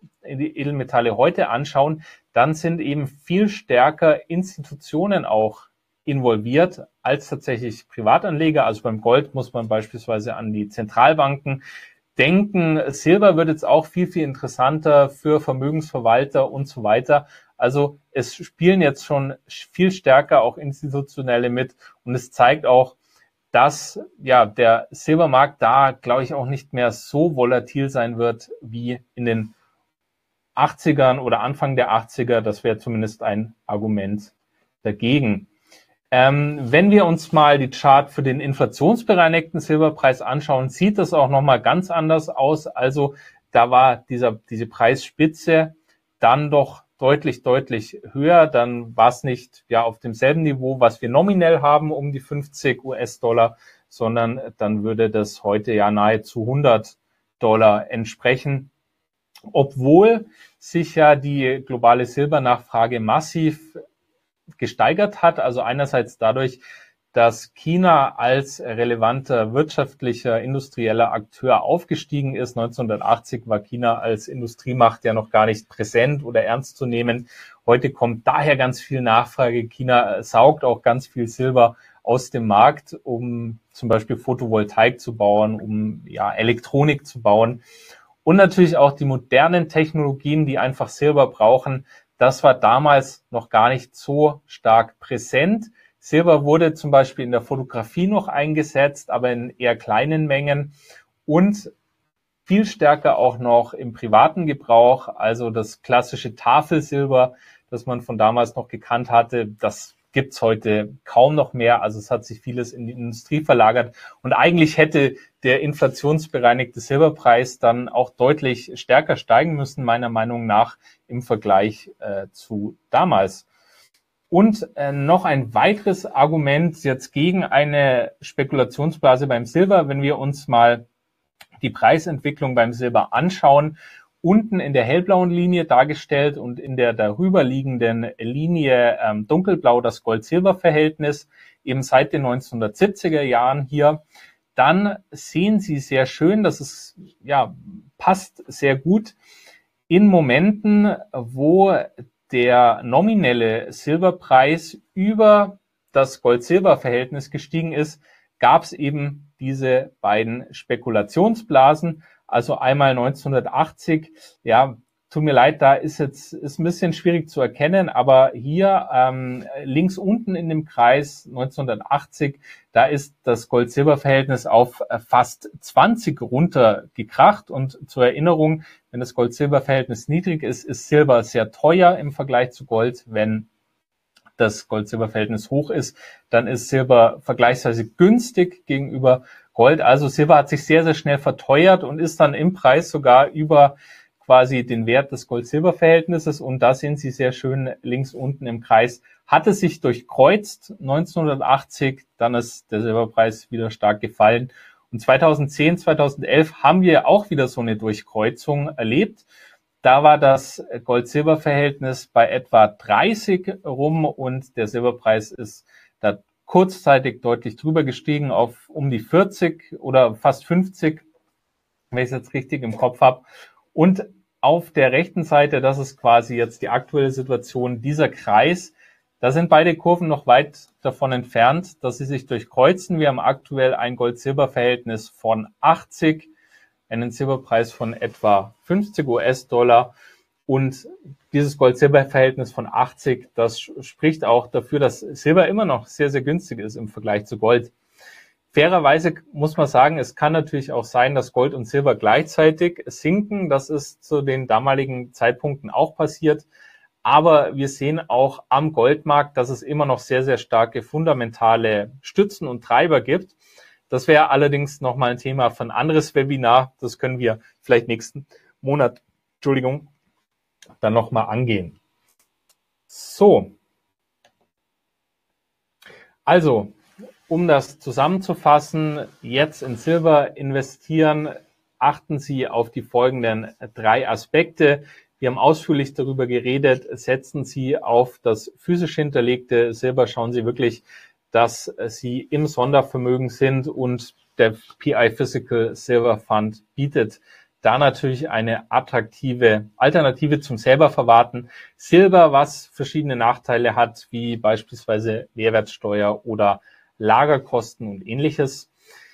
heute anschauen, dann sind eben viel stärker Institutionen auch involviert als tatsächlich Privatanleger. Also beim Gold muss man beispielsweise an die Zentralbanken denken. Silber wird jetzt auch viel, viel interessanter für Vermögensverwalter und so weiter. Also es spielen jetzt schon viel stärker auch Institutionelle mit und es zeigt auch, dass ja der Silbermarkt da, glaube ich, auch nicht mehr so volatil sein wird wie in den 80ern oder Anfang der 80er. Das wäre zumindest ein Argument dagegen. Wenn wir uns mal die Chart für den inflationsbereinigten Silberpreis anschauen, sieht das auch nochmal ganz anders aus. Also da war diese Preisspitze dann doch deutlich höher. Dann war es nicht auf demselben Niveau, was wir nominell haben, um die 50 US-Dollar, sondern dann würde das heute nahezu 100 Dollar entsprechen. Obwohl sich ja die globale Silbernachfrage massiv gesteigert hat, also einerseits dadurch, dass China als relevanter wirtschaftlicher, industrieller Akteur aufgestiegen ist. 1980 war China als Industriemacht ja noch gar nicht präsent oder ernst zu nehmen. Heute kommt daher ganz viel Nachfrage. China saugt auch ganz viel Silber aus dem Markt, um zum Beispiel Photovoltaik zu bauen, um Elektronik zu bauen. Und natürlich auch die modernen Technologien, die einfach Silber brauchen. Das war damals noch gar nicht so stark präsent. Silber wurde zum Beispiel in der Fotografie noch eingesetzt, aber in eher kleinen Mengen. Und viel stärker auch noch im privaten Gebrauch. Also das klassische Tafelsilber, das man von damals noch gekannt hatte, das gibt's heute kaum noch mehr. Also es hat sich vieles in die Industrie verlagert. Und eigentlich hätte der inflationsbereinigte Silberpreis dann auch deutlich stärker steigen müssen, meiner Meinung nach, im Vergleich zu damals. Und noch ein weiteres Argument jetzt gegen eine Spekulationsblase beim Silber, wenn wir uns mal die Preisentwicklung beim Silber anschauen. Unten in der hellblauen Linie dargestellt und in der darüber liegenden Linie dunkelblau das Gold-Silber-Verhältnis, eben seit den 1970er Jahren hier. Dann sehen Sie sehr schön, dass es passt sehr gut in Momenten, wo der nominelle Silberpreis über das Gold-Silber-Verhältnis gestiegen ist, gab es eben diese beiden Spekulationsblasen. Also einmal 1980, tut mir leid, da ist ein bisschen schwierig zu erkennen, aber hier links unten in dem Kreis 1980, da ist das Gold-Silber-Verhältnis auf fast 20 runtergekracht. Und zur Erinnerung, wenn das Gold-Silber-Verhältnis niedrig ist, ist Silber sehr teuer im Vergleich zu Gold. Wenn das Gold-Silber-Verhältnis hoch ist, dann ist Silber vergleichsweise günstig gegenüber Gold. Also Silber hat sich sehr, sehr schnell verteuert und ist dann im Preis sogar über quasi den Wert des Gold-Silber-Verhältnisses. Und da sehen Sie sehr schön links unten im Kreis, hatte sich durchkreuzt 1980, dann ist der Silberpreis wieder stark gefallen. Und 2010, 2011 haben wir auch wieder so eine Durchkreuzung erlebt. Da war das Gold-Silber-Verhältnis bei etwa 30 rum und der Silberpreis ist da kurzzeitig deutlich drüber gestiegen auf um die 40 oder fast 50, wenn ich es jetzt richtig im Kopf habe. Und auf der rechten Seite, das ist quasi jetzt die aktuelle Situation, dieser Kreis, da sind beide Kurven noch weit davon entfernt, dass sie sich durchkreuzen. Wir haben aktuell ein Gold-Silber-Verhältnis von 80, einen Silberpreis von etwa 50 US-Dollar und dieses Gold-Silber-Verhältnis von 80, das spricht auch dafür, dass Silber immer noch sehr, sehr günstig ist im Vergleich zu Gold. Fairerweise muss man sagen, es kann natürlich auch sein, dass Gold und Silber gleichzeitig sinken. Das ist zu den damaligen Zeitpunkten auch passiert. Aber wir sehen auch am Goldmarkt, dass es immer noch sehr, sehr starke fundamentale Stützen und Treiber gibt. Das wäre allerdings nochmal ein Thema für ein anderes Webinar. Das können wir vielleicht nächsten Monat, dann nochmal angehen. So. Also, um das zusammenzufassen, jetzt in Silber investieren, achten Sie auf die folgenden 3 Aspekte. Wir haben ausführlich darüber geredet. Setzen Sie auf das physisch hinterlegte Silber. Schauen Sie wirklich, dass Sie im Sondervermögen sind und der PI Physical Silver Fund bietet da natürlich eine attraktive Alternative zum selber verwahrten Silber, was verschiedene Nachteile hat, wie beispielsweise Mehrwertsteuer oder Lagerkosten und ähnliches.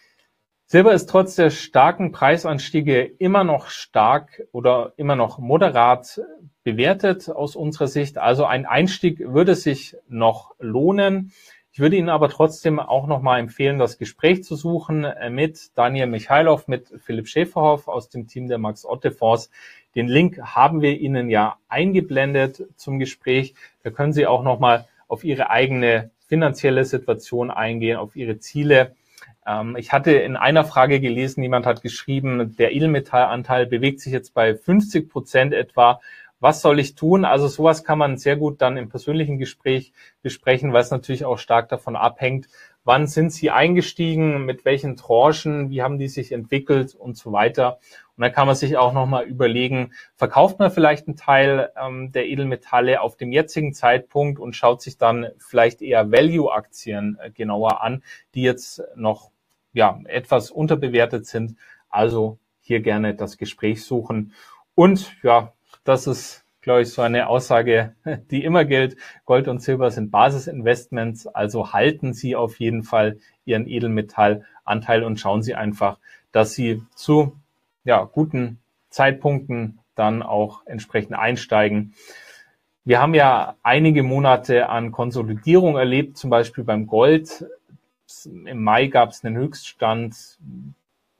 Silber ist trotz der starken Preisanstiege immer noch stark oder immer noch moderat bewertet aus unserer Sicht. Also ein Einstieg würde sich noch lohnen. Ich würde Ihnen aber trotzdem auch nochmal empfehlen, das Gespräch zu suchen mit Daniel Michailov, mit Philipp Schäferhoff aus dem Team der Max-Otte-Fonds. Den Link haben wir Ihnen ja eingeblendet zum Gespräch. Da können Sie auch nochmal auf Ihre eigene finanzielle Situation eingehen, auf Ihre Ziele. Ich hatte in einer Frage gelesen, jemand hat geschrieben, der Edelmetallanteil bewegt sich jetzt bei 50% etwa. Was soll ich tun? Also sowas kann man sehr gut dann im persönlichen Gespräch besprechen, weil es natürlich auch stark davon abhängt, wann sind Sie eingestiegen, mit welchen Tranchen, wie haben die sich entwickelt und so weiter. Und dann kann man sich auch nochmal überlegen, verkauft man vielleicht einen Teil der Edelmetalle auf dem jetzigen Zeitpunkt und schaut sich dann vielleicht eher Value-Aktien genauer an, die jetzt noch etwas unterbewertet sind. Also hier gerne das Gespräch suchen. Und das ist, glaube ich, so eine Aussage, die immer gilt. Gold und Silber sind Basisinvestments, also halten Sie auf jeden Fall Ihren Edelmetallanteil und schauen Sie einfach, dass Sie zu guten Zeitpunkten dann auch entsprechend einsteigen. Wir haben ja einige Monate an Konsolidierung erlebt, zum Beispiel beim Gold. Im Mai gab es einen Höchststand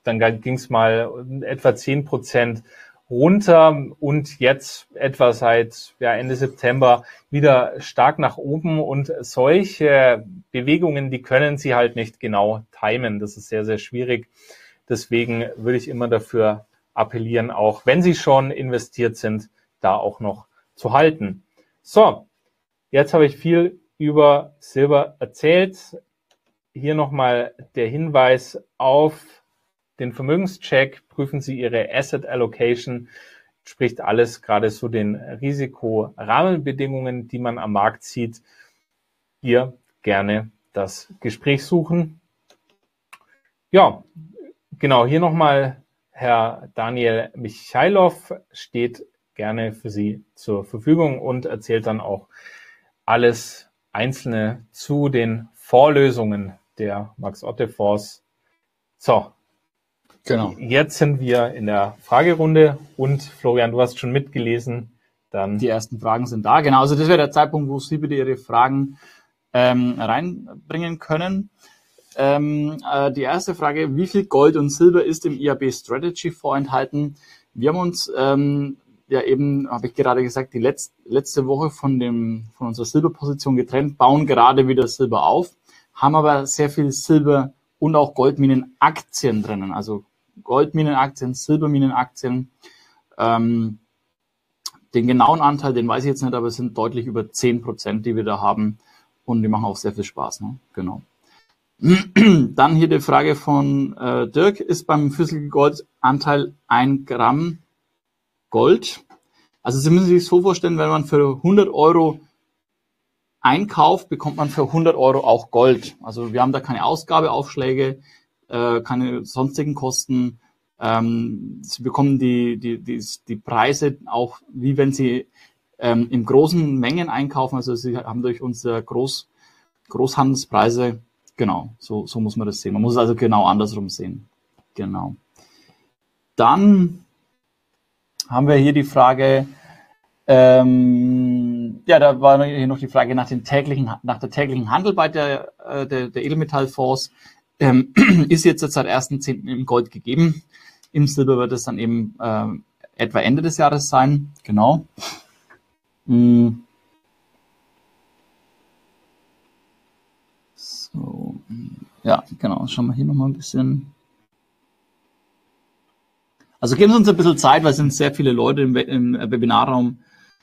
dann ging es mal etwa 10% runter und jetzt etwa seit Ende September wieder stark nach oben. Und solche Bewegungen, die können Sie halt nicht genau timen. Das ist sehr, sehr schwierig. Deswegen würde ich immer dafür appellieren, auch wenn Sie schon investiert sind, da auch noch zu halten. So, jetzt habe ich viel über Silber erzählt. Hier nochmal der Hinweis auf den Vermögenscheck. Prüfen Sie Ihre Asset Allocation, spricht alles gerade so den Risikorahmenbedingungen, die man am Markt sieht. Hier gerne das Gespräch suchen. Ja, genau, hier nochmal Herr Daniel Michailov steht gerne für Sie zur Verfügung und erzählt dann auch alles Einzelne zu den Vorlösungen der Max-Otte-Fonds. So, genau. Jetzt sind wir in der Fragerunde und Florian, du hast schon mitgelesen. Dann die ersten Fragen sind da. Genau, also das wäre der Zeitpunkt, wo Sie bitte Ihre Fragen reinbringen können. Die erste Frage, wie viel Gold und Silber ist im IAB Strategy vorenthalten? Wir haben uns eben, habe ich gerade gesagt, die letzte Woche von unserer Silberposition getrennt, bauen gerade wieder Silber auf, haben aber sehr viel Silber und auch Goldminenaktien drinnen, also Goldminenaktien, Silberminenaktien. Den genauen Anteil, den weiß ich jetzt nicht, aber es sind deutlich über 10%, die wir da haben und die machen auch sehr viel Spaß. Ne? Genau. Dann hier die Frage von Dirk, ist beim Physical Gold Anteil 1 Gramm Gold? Also Sie müssen sich so vorstellen, wenn man für 100 Euro einkauft, bekommt man für 100 Euro auch Gold. Also wir haben da keine Ausgabeaufschläge, keine sonstigen Kosten. Sie bekommen die Preise auch, wie wenn Sie in großen Mengen einkaufen. Also Sie haben durch unsere Großhandelspreise, genau, so muss man das sehen. Man muss es also genau andersrum sehen. Genau. Dann haben wir hier die Frage, da war hier noch die Frage nach der täglichen Handel bei der Edelmetallfonds. Ist jetzt seit 1.10. im Gold gegeben. Im Silber wird es dann eben etwa Ende des Jahres sein. Genau. So, ja, genau. Schauen wir hier nochmal ein bisschen. Also geben Sie uns ein bisschen Zeit, weil es sind sehr viele Leute im Webinarraum.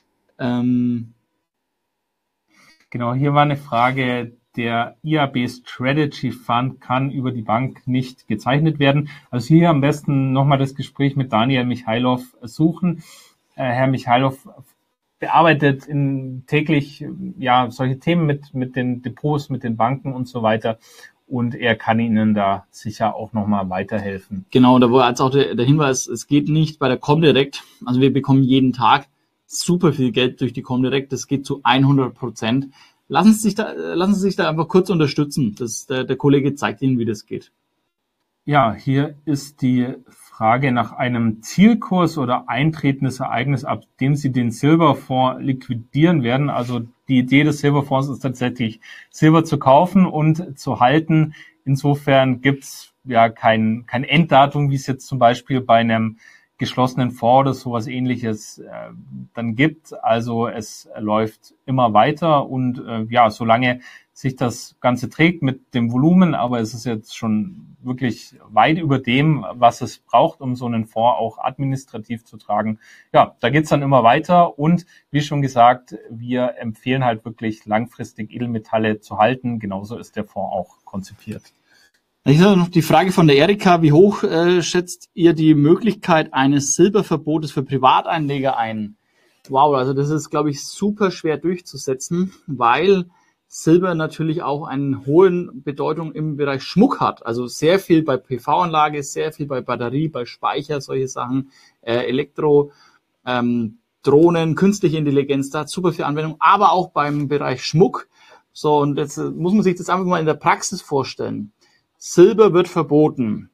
Genau, hier war eine Frage, der IAB Strategy Fund kann über die Bank nicht gezeichnet werden. Also hier am besten nochmal das Gespräch mit Daniel Michailov suchen. Herr Michailov bearbeitet täglich solche Themen mit den Depots, mit den Banken und so weiter. Und er kann Ihnen da sicher auch nochmal weiterhelfen. Genau, da war jetzt auch der Hinweis, es geht nicht bei der Comdirect. Also wir bekommen jeden Tag super viel Geld durch die Comdirect. Das geht zu 100%. Lassen Sie sich da einfach kurz unterstützen. Der Kollege zeigt Ihnen, wie das geht. Ja, hier ist die Frage nach einem Zielkurs oder eintretendes Ereignis, ab dem Sie den Silberfonds liquidieren werden. Also die Idee des Silberfonds ist tatsächlich, Silber zu kaufen und zu halten. Insofern gibt's kein Enddatum, wie es jetzt zum Beispiel bei einem geschlossenen Fonds oder sowas Ähnliches dann gibt. Also es läuft immer weiter und solange sich das Ganze trägt mit dem Volumen, aber es ist jetzt schon wirklich weit über dem, was es braucht, um so einen Fonds auch administrativ zu tragen. Ja, da geht's dann immer weiter und wie schon gesagt, wir empfehlen halt wirklich langfristig Edelmetalle zu halten. Genauso ist der Fonds auch konzipiert. Ich habe noch die Frage von der Erika. Wie hoch schätzt ihr die Möglichkeit eines Silberverbotes für Privateinleger ein? Wow, also das ist, glaube ich, super schwer durchzusetzen, weil Silber natürlich auch eine hohe Bedeutung im Bereich Schmuck hat. Also sehr viel bei PV-Anlage, sehr viel bei Batterie, bei Speicher, solche Sachen, Elektro, Drohnen, künstliche Intelligenz, da hat super viel Anwendung, aber auch beim Bereich Schmuck. So, und jetzt muss man sich das einfach mal in der Praxis vorstellen. Silber wird verboten.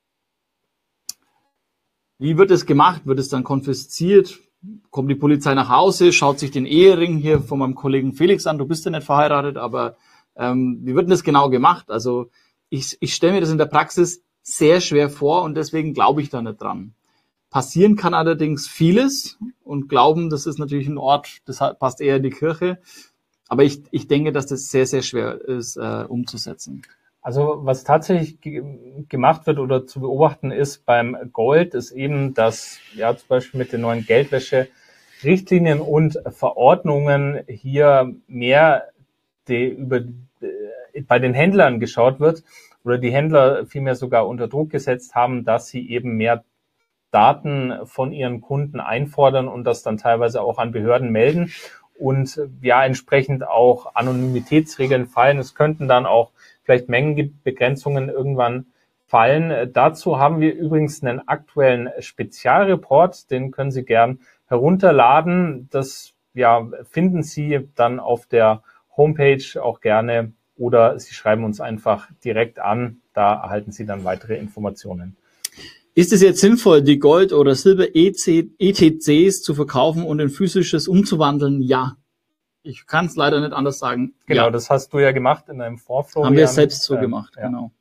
Wie wird es gemacht? Wird es dann konfisziert? Kommt die Polizei nach Hause, schaut sich den Ehering hier von meinem Kollegen Felix an. Du bist ja nicht verheiratet, aber wie wird denn das genau gemacht? Also ich stelle mir das in der Praxis sehr schwer vor und deswegen glaube ich da nicht dran. Passieren kann allerdings vieles und glauben, das ist natürlich ein Ort, das passt eher in die Kirche. Aber ich denke, dass das sehr, sehr schwer ist, umzusetzen. Also was tatsächlich gemacht wird oder zu beobachten ist beim Gold, ist eben, dass ja zum Beispiel mit den neuen Geldwäsche-Richtlinien und Verordnungen hier mehr bei den Händlern geschaut wird oder die Händler vielmehr sogar unter Druck gesetzt haben, dass sie eben mehr Daten von ihren Kunden einfordern und das dann teilweise auch an Behörden melden und ja entsprechend auch Anonymitätsregeln fallen. Es könnten dann auch vielleicht Mengenbegrenzungen irgendwann fallen. Dazu haben wir übrigens einen aktuellen Spezialreport, den können Sie gern herunterladen. Das ja finden Sie dann auf der Homepage auch gerne oder Sie schreiben uns einfach direkt an. Da erhalten Sie dann weitere Informationen. Ist es jetzt sinnvoll, die Gold- oder Silber-ETCs zu verkaufen und in physisches umzuwandeln? Ja. Ich kann es leider nicht anders sagen. Genau, ja. Das hast du ja gemacht in deinem Vorflug. Haben wir selbst so gemacht, ja. Genau.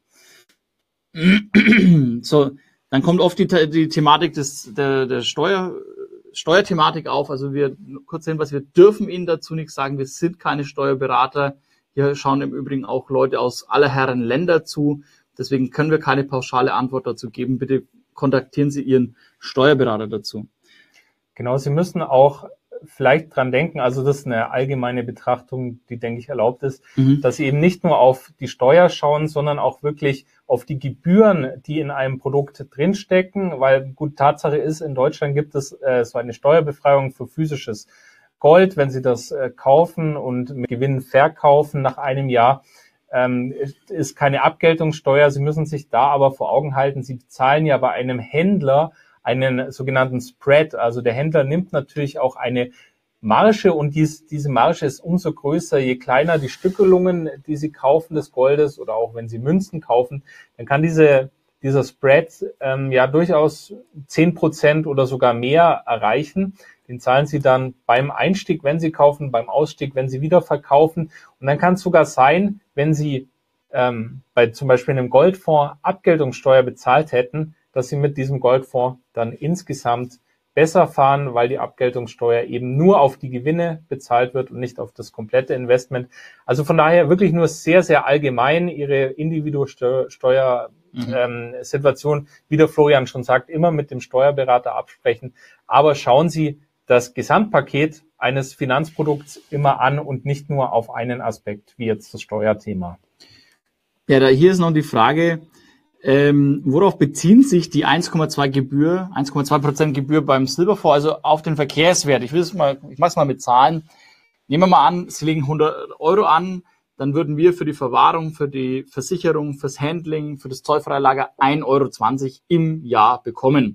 So, dann kommt oft die Thematik der Steuerthematik auf. Also wir kurz Hinweis, wir dürfen Ihnen dazu nichts sagen. Wir sind keine Steuerberater. Hier schauen im Übrigen auch Leute aus aller Herren Länder zu. Deswegen können wir keine pauschale Antwort dazu geben. Bitte kontaktieren Sie Ihren Steuerberater dazu. Genau, Sie müssen auch vielleicht dran denken, also das ist eine allgemeine Betrachtung, die, denke ich, erlaubt ist, dass Sie eben nicht nur auf die Steuer schauen, sondern auch wirklich auf die Gebühren, die in einem Produkt drinstecken, weil gut, Tatsache ist, in Deutschland gibt es so eine Steuerbefreiung für physisches Gold, wenn Sie das kaufen und mit Gewinn verkaufen nach einem Jahr, ist keine Abgeltungssteuer. Sie müssen sich da aber vor Augen halten, Sie bezahlen ja bei einem Händler einen sogenannten Spread. Also der Händler nimmt natürlich auch eine Marge und diese Marge ist umso größer, je kleiner die Stückelungen, die Sie kaufen des Goldes oder auch wenn Sie Münzen kaufen, dann kann dieser Spread ja durchaus 10% oder sogar mehr erreichen. Den zahlen Sie dann beim Einstieg, wenn Sie kaufen, beim Ausstieg, wenn Sie wieder verkaufen. Und dann kann es sogar sein, wenn Sie bei zum Beispiel einem Goldfonds Abgeltungssteuer bezahlt hätten, dass Sie mit diesem Goldfonds dann insgesamt besser fahren, weil die Abgeltungssteuer eben nur auf die Gewinne bezahlt wird und nicht auf das komplette Investment. Also von daher wirklich nur sehr, sehr allgemein Ihre Individualsteuersituation, wie der Florian schon sagt, immer mit dem Steuerberater absprechen. Aber schauen Sie das Gesamtpaket eines Finanzprodukts immer an und nicht nur auf einen Aspekt, wie jetzt das Steuerthema. Ja, hier ist noch die Frage, worauf beziehen sich die 1,2% Gebühr beim Silberfonds, also auf den Verkehrswert? Ich mache es mal mit Zahlen. Nehmen wir mal an, Sie legen 100 Euro an, dann würden wir für die Verwahrung, für die Versicherung, fürs Handling, für das Zollfreilager 1,20 Euro im Jahr bekommen.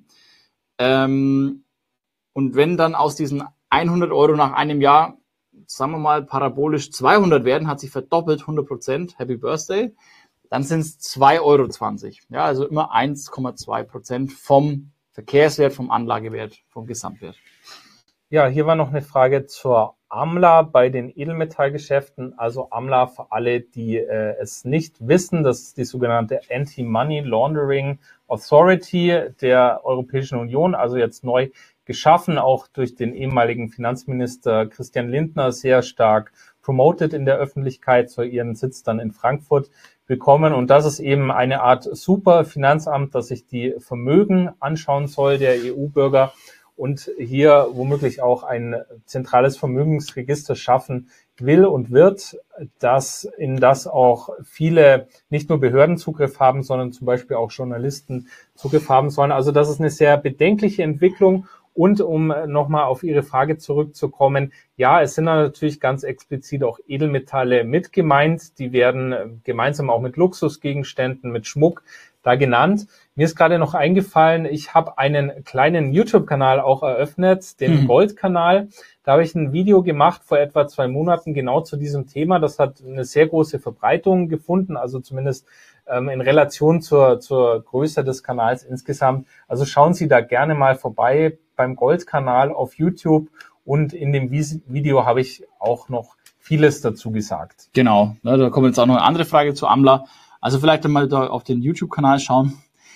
Und wenn dann aus diesen 100 Euro nach einem Jahr, sagen wir mal parabolisch 200 werden, hat sich verdoppelt, 100%, Happy Birthday, dann sind es 2,20 Euro. Ja, also immer 1,2% vom Verkehrswert, vom Anlagewert, vom Gesamtwert. Ja, hier war noch eine Frage zur AMLA bei den Edelmetallgeschäften. Also AMLA für alle, die es nicht wissen, das ist die sogenannte Anti-Money Laundering Authority der Europäischen Union, also jetzt neu geschaffen, auch durch den ehemaligen Finanzminister Christian Lindner sehr stark promoted in der Öffentlichkeit, soll ihren Sitz dann in Frankfurt bekommen. Und das ist eben eine Art super Finanzamt, das sich die Vermögen anschauen soll der EU-Bürger und hier womöglich auch ein zentrales Vermögensregister schaffen will und wird, in das auch viele nicht nur Behörden Zugriff haben, sondern zum Beispiel auch Journalisten Zugriff haben sollen. Also das ist eine sehr bedenkliche Entwicklung. Und um nochmal auf Ihre Frage zurückzukommen, ja, es sind natürlich ganz explizit auch Edelmetalle mit gemeint. Die werden gemeinsam auch mit Luxusgegenständen, mit Schmuck da genannt. Mir ist gerade noch eingefallen, ich habe einen kleinen YouTube-Kanal auch eröffnet, den Gold-Kanal. Da habe ich ein Video gemacht vor etwa 2 Monaten genau zu diesem Thema. Das hat eine sehr große Verbreitung gefunden, also zumindest in Relation zur Größe des Kanals insgesamt. Also schauen Sie da gerne mal vorbei beim Gold-Kanal auf YouTube und in dem Video habe ich auch noch vieles dazu gesagt. Genau, da kommt jetzt auch noch eine andere Frage zu AMLA. Also vielleicht einmal da auf den YouTube-Kanal schauen.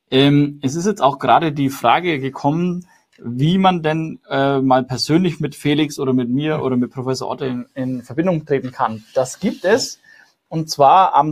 Es ist jetzt auch gerade die Frage gekommen, wie man denn mal persönlich mit Felix oder mit mir oder mit Professor Otte in Verbindung treten kann. Das gibt es. Und zwar am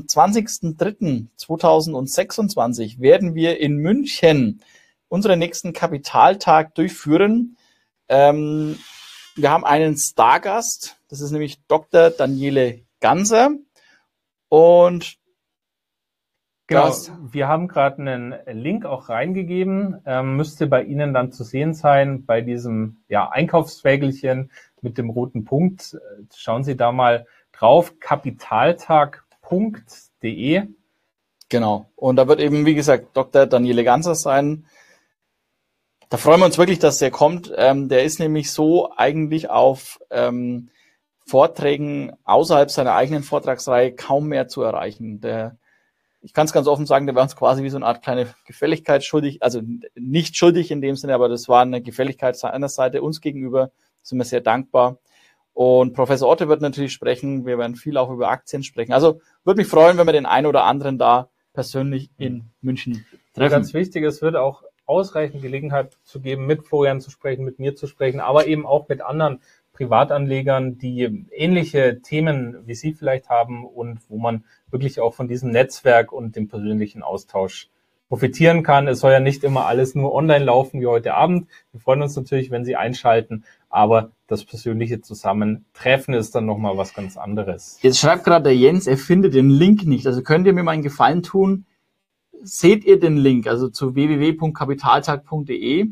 20.03.2026 werden wir in München unseren nächsten Kapitaltag durchführen. Wir haben einen Stargast, das ist nämlich Dr. Daniele Ganser. Und genau, wir haben gerade einen Link auch reingegeben, müsste bei Ihnen dann zu sehen sein, bei diesem Einkaufswägelchen mit dem roten Punkt. Schauen Sie da mal drauf, kapitaltag.de. Genau, und da wird eben, wie gesagt, Dr. Daniele Ganser sein. Da freuen wir uns wirklich, dass der kommt. Der ist nämlich so eigentlich auf Vorträgen außerhalb seiner eigenen Vortragsreihe kaum mehr zu erreichen. Ich kann es ganz offen sagen, der war uns quasi wie so eine Art kleine Gefälligkeit schuldig, also nicht schuldig in dem Sinne, aber das war eine Gefälligkeit seiner Seite uns gegenüber, sind wir sehr dankbar. Und Professor Otte wird natürlich sprechen, wir werden viel auch über Aktien sprechen. Also würde mich freuen, wenn wir den einen oder anderen da persönlich in München treffen. Ganz wichtig, es wird auch ausreichend Gelegenheit zu geben, mit Florian zu sprechen, mit mir zu sprechen, aber eben auch mit anderen Privatanlegern, die ähnliche Themen wie Sie vielleicht haben und wo man wirklich auch von diesem Netzwerk und dem persönlichen Austausch profitieren kann. Es soll ja nicht immer alles nur online laufen wie heute Abend. Wir freuen uns natürlich, wenn Sie einschalten, aber das persönliche Zusammentreffen ist dann nochmal was ganz anderes. Jetzt schreibt gerade der Jens, er findet den Link nicht. Also könnt ihr mir mal einen Gefallen tun? Seht ihr den Link, also zu www.kapitaltag.de?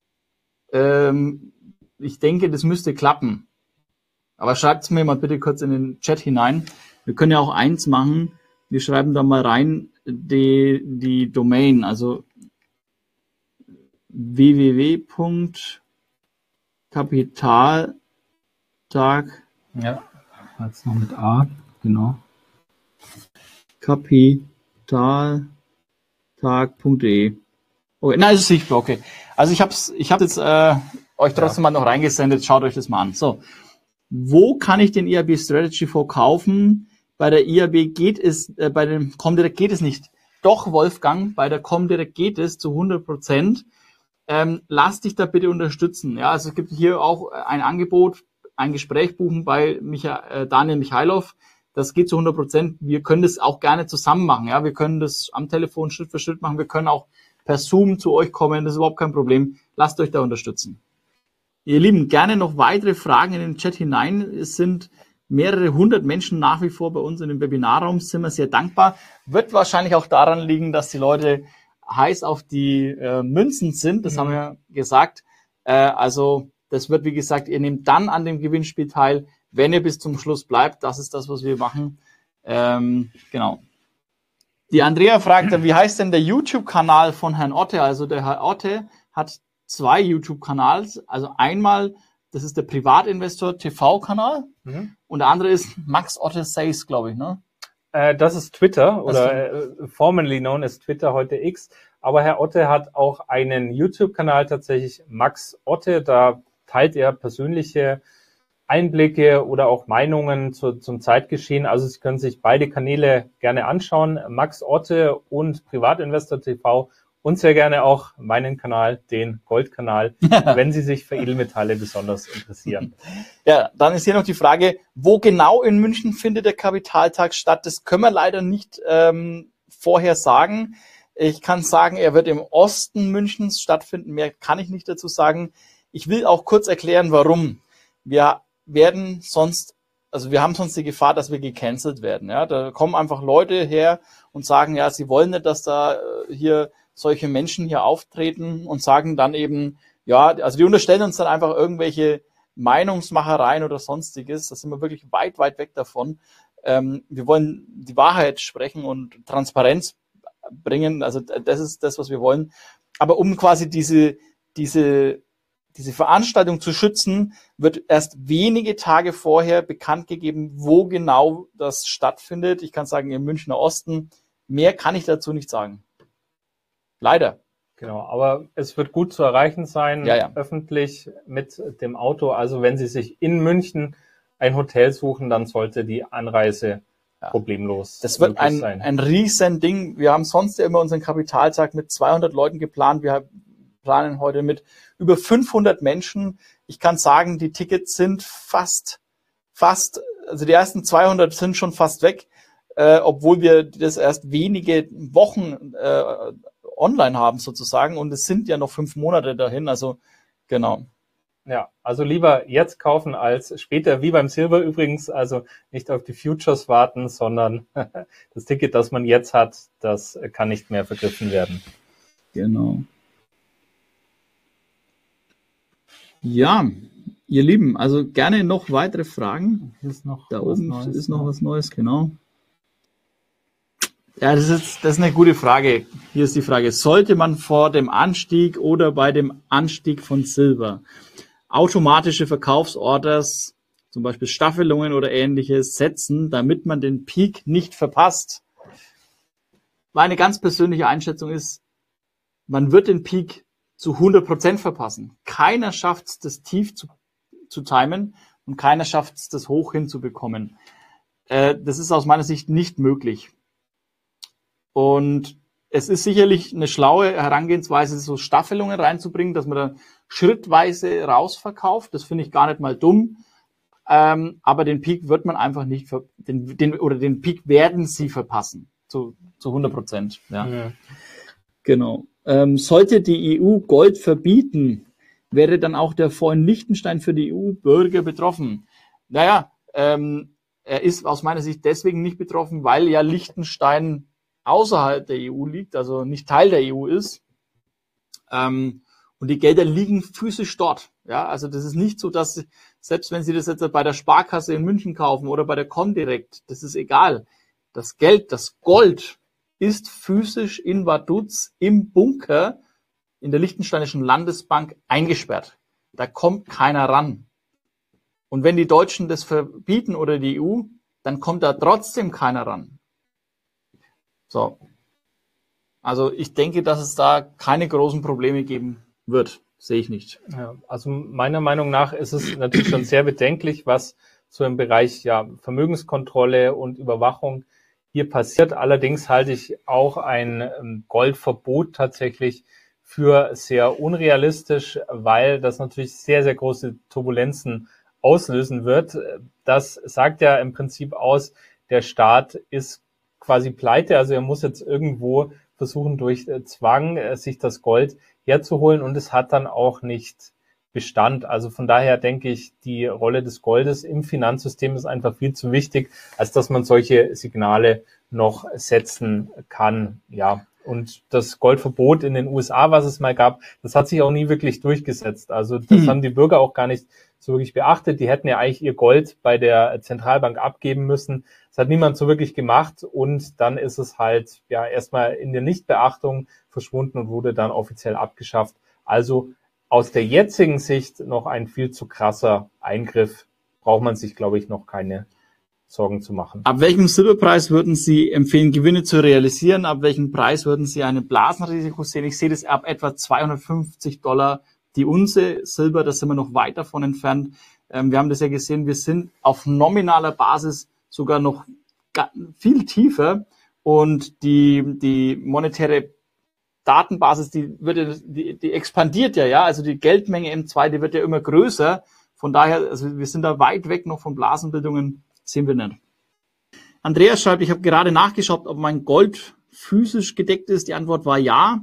Ich denke, das müsste klappen. Aber schreibt es mir mal bitte kurz in den Chat hinein. Wir können ja auch eins machen. Wir schreiben da mal rein die Domain, also www.kapitaltag. Ja, jetzt noch mit A, genau. Kapitaltag.de. Okay, nein, es ist sichtbar, okay. Also ich habe jetzt euch trotzdem mal noch reingesendet, schaut euch das mal an. So, wo kann ich den IAB Strategy Fonds kaufen? Bei der IAB geht es, bei dem Comdirect geht es nicht. Doch, Wolfgang, bei der Comdirect geht es zu 100%. Lass dich da bitte unterstützen. Ja, also es gibt hier auch ein Angebot, ein Gespräch buchen bei Daniel Michailov. Das geht zu 100%. Wir können das auch gerne zusammen machen. Ja, wir können das am Telefon Schritt für Schritt machen. Wir können auch per Zoom zu euch kommen. Das ist überhaupt kein Problem. Lasst euch da unterstützen. Ihr Lieben, gerne noch weitere Fragen in den Chat hinein. Es sind mehrere hundert Menschen nach wie vor bei uns in dem Webinarraum, sind wir sehr dankbar. Wird wahrscheinlich auch daran liegen, dass die Leute heiß auf die Münzen sind, das haben wir gesagt. Also das wird, wie gesagt, ihr nehmt dann an dem Gewinnspiel teil, wenn ihr bis zum Schluss bleibt. Das ist das, was wir machen. Genau. Die Andrea fragt, wie heißt denn der YouTube-Kanal von Herrn Otte? Also der Herr Otte hat 2 YouTube-Kanals. Also einmal, das ist der Privatinvestor TV-Kanal und der andere ist Max Otte Says, glaube ich, ne? Das ist Twitter oder formerly known as Twitter, heute X. Aber Herr Otte hat auch einen YouTube-Kanal tatsächlich, Max Otte. Da teilt er persönliche Einblicke oder auch Meinungen zum Zeitgeschehen. Also Sie können sich beide Kanäle gerne anschauen. Max Otte und Privatinvestor TV und sehr gerne auch meinen Kanal, den Goldkanal, wenn Sie sich für Edelmetalle besonders interessieren. Ja, dann ist hier noch die Frage, wo genau in München findet der Kapitaltag statt? Das können wir leider nicht vorher sagen. Ich kann sagen, er wird im Osten Münchens stattfinden. Mehr kann ich nicht dazu sagen. Ich will auch kurz erklären, warum. Wir haben sonst die Gefahr, dass wir gecancelt werden. Ja, da kommen einfach Leute her und sagen, ja, sie wollen nicht, dass da hier solche Menschen hier auftreten und sagen dann eben, ja, also die unterstellen uns dann einfach irgendwelche Meinungsmachereien oder sonstiges. Da sind wir wirklich weit, weit weg davon. Wir wollen die Wahrheit sprechen und Transparenz bringen. Also das ist das, was wir wollen. Aber um quasi diese Veranstaltung zu schützen, wird erst wenige Tage vorher bekannt gegeben, wo genau das stattfindet. Ich kann sagen, im Münchner Osten. Mehr kann ich dazu nicht sagen. Leider. Genau, aber es wird gut zu erreichen sein, öffentlich mit dem Auto. Also wenn Sie sich in München ein Hotel suchen, dann sollte die Anreise problemlos. Das wird ein riesen Ding. Wir haben sonst ja immer unseren Kapitaltag mit 200 Leuten geplant. Wir planen heute mit über 500 Menschen. Ich kann sagen, die Tickets sind fast, also die ersten 200 sind schon fast weg, obwohl wir das erst wenige Wochen online haben sozusagen. Und es sind ja noch 5 Monate dahin. Also genau. Ja, also lieber jetzt kaufen als später, wie beim Silber übrigens, also nicht auf die Futures warten, sondern das Ticket, das man jetzt hat, das kann nicht mehr vergriffen werden. Genau. Ja, ihr Lieben, also gerne noch weitere Fragen. Hier ist noch da oben Neues, ist noch was Neues, genau. Ja, das ist eine gute Frage. Hier ist die Frage, sollte man vor dem Anstieg oder bei dem Anstieg von Silber automatische Verkaufsorders, zum Beispiel Staffelungen oder ähnliches, setzen, damit man den Peak nicht verpasst? Meine ganz persönliche Einschätzung ist, man wird den Peak zu 100% verpassen. Keiner schafft es, das Tief zu timen und keiner schafft es, das Hoch hinzubekommen. Das ist aus meiner Sicht nicht möglich. Und es ist sicherlich eine schlaue Herangehensweise, so Staffelungen reinzubringen, dass man da schrittweise rausverkauft. Das finde ich gar nicht mal dumm. Aber den Peak wird man einfach nicht, den Peak werden sie verpassen. Zu 100%. Ja. Genau. Sollte die EU Gold verbieten, wäre dann auch der Fonds Liechtenstein für die EU-Bürger betroffen. Naja, er ist aus meiner Sicht deswegen nicht betroffen, weil ja Liechtenstein außerhalb der EU liegt, also nicht Teil der EU ist. Und die Gelder liegen physisch dort. Ja, also das ist nicht so, dass, selbst wenn Sie das jetzt bei der Sparkasse in München kaufen oder bei der Comdirect, das ist egal. Das Geld, das Gold ist physisch in Vaduz im Bunker in der Liechtensteinischen Landesbank eingesperrt. Da kommt keiner ran. Und wenn die Deutschen das verbieten oder die EU, dann kommt da trotzdem keiner ran. So. Also ich denke, dass es da keine großen Probleme geben wird. Sehe ich nicht. Ja, also meiner Meinung nach ist es natürlich schon sehr bedenklich, was so im Bereich Vermögenskontrolle und Überwachung hier passiert. Allerdings halte ich auch ein Goldverbot tatsächlich für sehr unrealistisch, weil das natürlich sehr, sehr große Turbulenzen auslösen wird. Das sagt ja im Prinzip aus, der Staat ist quasi pleite, also er muss jetzt irgendwo versuchen, durch Zwang sich das Gold herzuholen und es hat dann auch nicht Bestand. Also von daher denke ich, die Rolle des Goldes im Finanzsystem ist einfach viel zu wichtig, als dass man solche Signale noch setzen kann. Ja, und das Goldverbot in den USA, was es mal gab, das hat sich auch nie wirklich durchgesetzt. Also das haben die Bürger auch gar nicht so wirklich beachtet. Die hätten ja eigentlich ihr Gold bei der Zentralbank abgeben müssen. Das hat niemand so wirklich gemacht und dann ist es halt erstmal in der Nichtbeachtung verschwunden und wurde dann offiziell abgeschafft. Also aus der jetzigen Sicht noch ein viel zu krasser Eingriff. Braucht man sich, glaube ich, noch keine Sorgen zu machen. Ab welchem Silberpreis würden Sie empfehlen, Gewinne zu realisieren? Ab welchem Preis würden Sie ein Blasenrisiko sehen? Ich sehe das ab etwa $250 die Unze Silber, da sind wir noch weit davon entfernt. Wir haben das ja gesehen, wir sind auf nominaler Basis sogar noch viel tiefer und die monetäre Datenbasis, die expandiert ja, also die Geldmenge M2, die wird ja immer größer. Von daher, also wir sind da weit weg noch von Blasenbildungen, sehen wir nicht. Andreas schreibt, ich habe gerade nachgeschaut, ob mein Gold physisch gedeckt ist. Die Antwort war ja.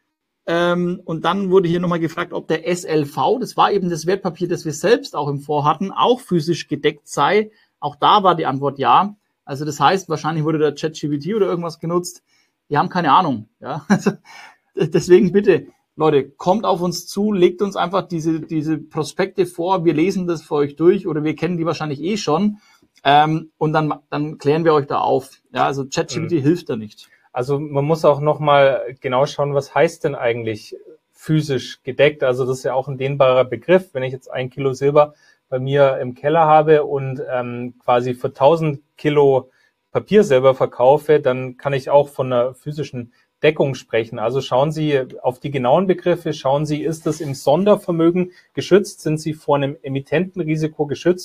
Und dann wurde hier nochmal gefragt, ob der SLV, das war eben das Wertpapier, das wir selbst auch im Fonds hatten, auch physisch gedeckt sei. Auch da war die Antwort ja. Also das heißt, wahrscheinlich wurde da ChatGPT oder irgendwas genutzt. Wir haben keine Ahnung. Ja, also deswegen bitte, Leute, kommt auf uns zu, legt uns einfach diese Prospekte vor. Wir lesen das für euch durch oder wir kennen die wahrscheinlich eh schon. Und dann klären wir euch da auf. Ja, also ChatGPT hilft da nicht. Also man muss auch nochmal genau schauen, was heißt denn eigentlich physisch gedeckt? Also das ist ja auch ein dehnbarer Begriff. Wenn ich jetzt 1 Kilo Silber bei mir im Keller habe und quasi für 1000 Kilo Papiersilber verkaufe, dann kann ich auch von einer physischen Deckung sprechen. Also schauen Sie auf die genauen Begriffe, schauen Sie, ist das im Sondervermögen geschützt? Sind Sie vor einem Emittentenrisiko geschützt?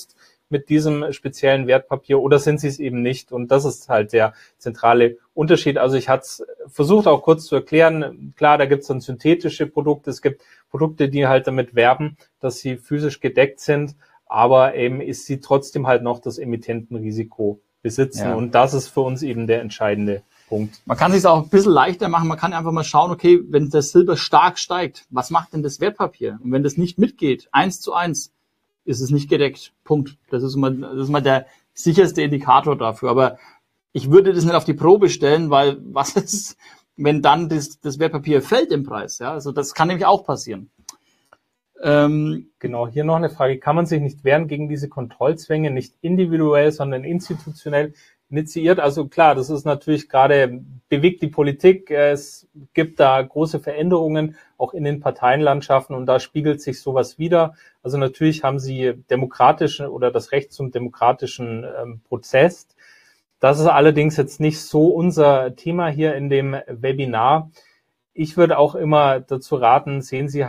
mit diesem speziellen Wertpapier oder sind sie es eben nicht? Und das ist halt der zentrale Unterschied. Also ich hatte es versucht auch kurz zu erklären. Klar, da gibt es dann synthetische Produkte. Es gibt Produkte, die halt damit werben, dass sie physisch gedeckt sind, aber eben ist sie trotzdem halt noch das Emittentenrisiko besitzen. Ja. Und das ist für uns eben der entscheidende Punkt. Man kann es sich auch ein bisschen leichter machen. Man kann einfach mal schauen, okay, wenn das Silber stark steigt, was macht denn das Wertpapier? Und wenn das nicht mitgeht, 1:1, ist es nicht gedeckt. Punkt. Das ist mal der sicherste Indikator dafür. Aber ich würde das nicht auf die Probe stellen, weil was ist, wenn dann das Wertpapier fällt im Preis? Ja, also das kann nämlich auch passieren. Genau, hier noch eine Frage. Kann man sich nicht wehren gegen diese Kontrollzwänge, nicht individuell, sondern institutionell initiiert? Also klar, das ist natürlich gerade, bewegt die Politik. Es gibt da große Veränderungen, auch in den Parteienlandschaften, und da spiegelt sich sowas wider. Also natürlich haben sie demokratischen oder das Recht zum demokratischen Prozess. Das ist allerdings jetzt nicht so unser Thema hier in dem Webinar. Ich würde auch immer dazu raten, sehen Sie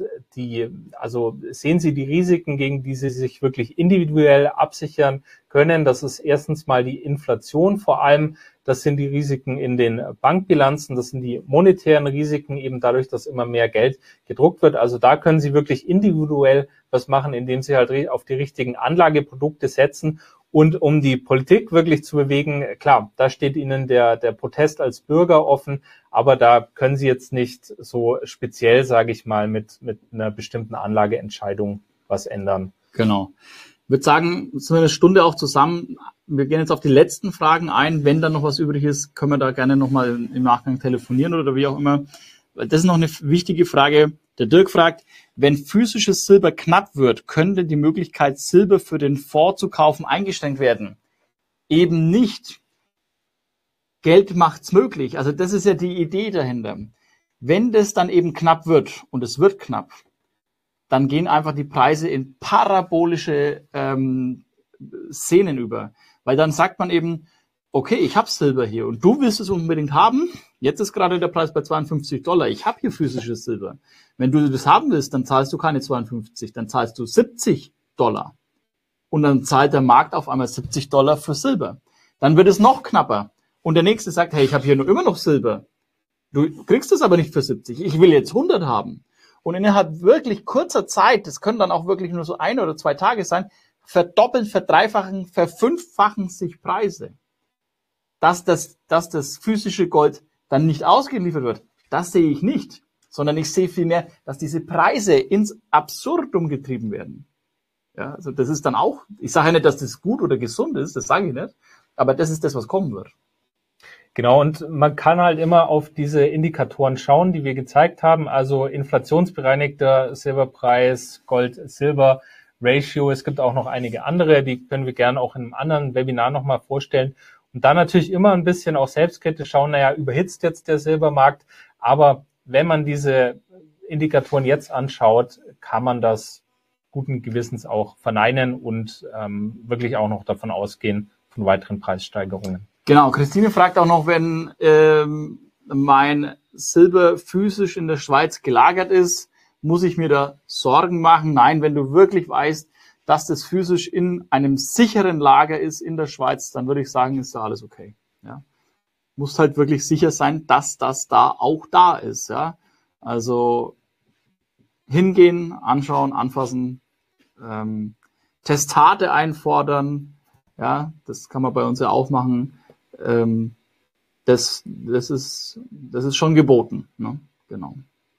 die Risiken, gegen die Sie sich wirklich individuell absichern können. Das ist erstens mal die Inflation vor allem. Das sind die Risiken in den Bankbilanzen. Das sind die monetären Risiken, eben dadurch, dass immer mehr Geld gedruckt wird. Also da können Sie wirklich individuell was machen, indem Sie halt auf die richtigen Anlageprodukte setzen. Und um die Politik wirklich zu bewegen, klar, da steht Ihnen der Protest als Bürger offen, aber da können Sie jetzt nicht so speziell, sage ich mal, mit einer bestimmten Anlageentscheidung was ändern. Genau. Ich würde sagen, sind wir eine Stunde auch zusammen. Wir gehen jetzt auf die letzten Fragen ein. Wenn dann noch was übrig ist, können wir da gerne nochmal im Nachgang telefonieren oder wie auch immer. Das ist noch eine wichtige Frage. Der Dirk fragt, wenn physisches Silber knapp wird, könnte die Möglichkeit, Silber für den Fonds zu kaufen, eingeschränkt werden? Eben nicht. Geld macht's möglich. Also das ist ja die Idee dahinter. Wenn das dann eben knapp wird, und es wird knapp, dann gehen einfach die Preise in parabolische Szenen über. Weil dann sagt man eben, okay, ich habe Silber hier und du willst es unbedingt haben. Jetzt ist gerade der Preis bei $52. Ich habe hier physisches Silber. Wenn du das haben willst, dann zahlst du keine 52, dann zahlst du $70. Und dann zahlt der Markt auf einmal $70 für Silber. Dann wird es noch knapper. Und der Nächste sagt, hey, ich habe hier immer noch Silber. Du kriegst es aber nicht für 70. Ich will jetzt 100 haben. Und innerhalb wirklich kurzer Zeit, das können dann auch wirklich nur so 1 oder 2 Tage sein, verdoppeln, verdreifachen, verfünffachen sich Preise. Dass das physische Gold dann nicht ausgeliefert wird, das sehe ich nicht, sondern ich sehe vielmehr, dass diese Preise ins Absurdum getrieben werden. Ja, also das ist dann auch, ich sage ja nicht, dass das gut oder gesund ist, das sage ich nicht, aber das ist das, was kommen wird. Genau, und man kann halt immer auf diese Indikatoren schauen, die wir gezeigt haben, also inflationsbereinigter Silberpreis, Gold-Silber-Ratio. Es gibt auch noch einige andere, die können wir gerne auch in einem anderen Webinar nochmal vorstellen. Und dann natürlich immer ein bisschen auch selbstkritisch schauen, überhitzt jetzt der Silbermarkt? Aber wenn man diese Indikatoren jetzt anschaut, kann man das guten Gewissens auch verneinen und wirklich auch noch davon ausgehen, von weiteren Preissteigerungen. Genau, Christine fragt auch noch, wenn mein Silber physisch in der Schweiz gelagert ist, muss ich mir da Sorgen machen? Nein, wenn du wirklich weißt, dass das physisch in einem sicheren Lager ist in der Schweiz, dann würde ich sagen, ist da alles okay. Ja? Muss halt wirklich sicher sein, dass das da auch da ist. Ja? Also hingehen, anschauen, anfassen, Testate einfordern. Ja, das kann man bei uns ja auch machen. Das ist schon geboten. Ne? Genau.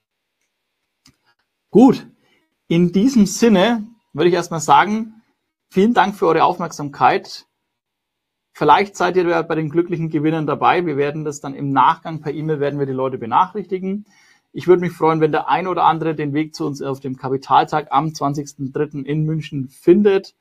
Gut. In diesem Sinne würde ich erstmal sagen, vielen Dank für eure Aufmerksamkeit. Vielleicht seid ihr bei den glücklichen Gewinnern dabei. Wir werden das dann im Nachgang per E-Mail werden wir die Leute benachrichtigen. Ich würde mich freuen, wenn der ein oder andere den Weg zu uns auf dem Kapitaltag am 20.03. in München findet.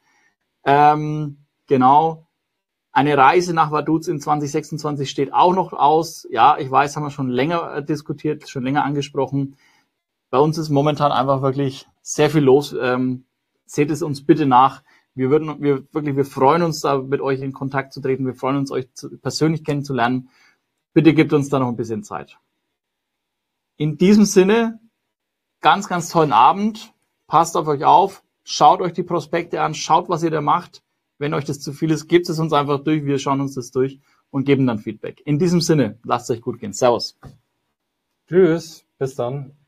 Genau. Eine Reise nach Vaduz in 2026 steht auch noch aus. Ja, ich weiß, haben wir schon länger diskutiert, schon länger angesprochen. Bei uns ist momentan einfach wirklich sehr viel los. Seht es uns bitte nach. Wir freuen uns, da mit euch in Kontakt zu treten. Wir freuen uns, euch persönlich kennenzulernen. Bitte gebt uns da noch ein bisschen Zeit. In diesem Sinne, ganz, ganz tollen Abend. Passt auf euch auf. Schaut euch die Prospekte an. Schaut, was ihr da macht. Wenn euch das zu viel ist, gebt es uns einfach durch. Wir schauen uns das durch und geben dann Feedback. In diesem Sinne, lasst es euch gut gehen. Servus. Tschüss. Bis dann.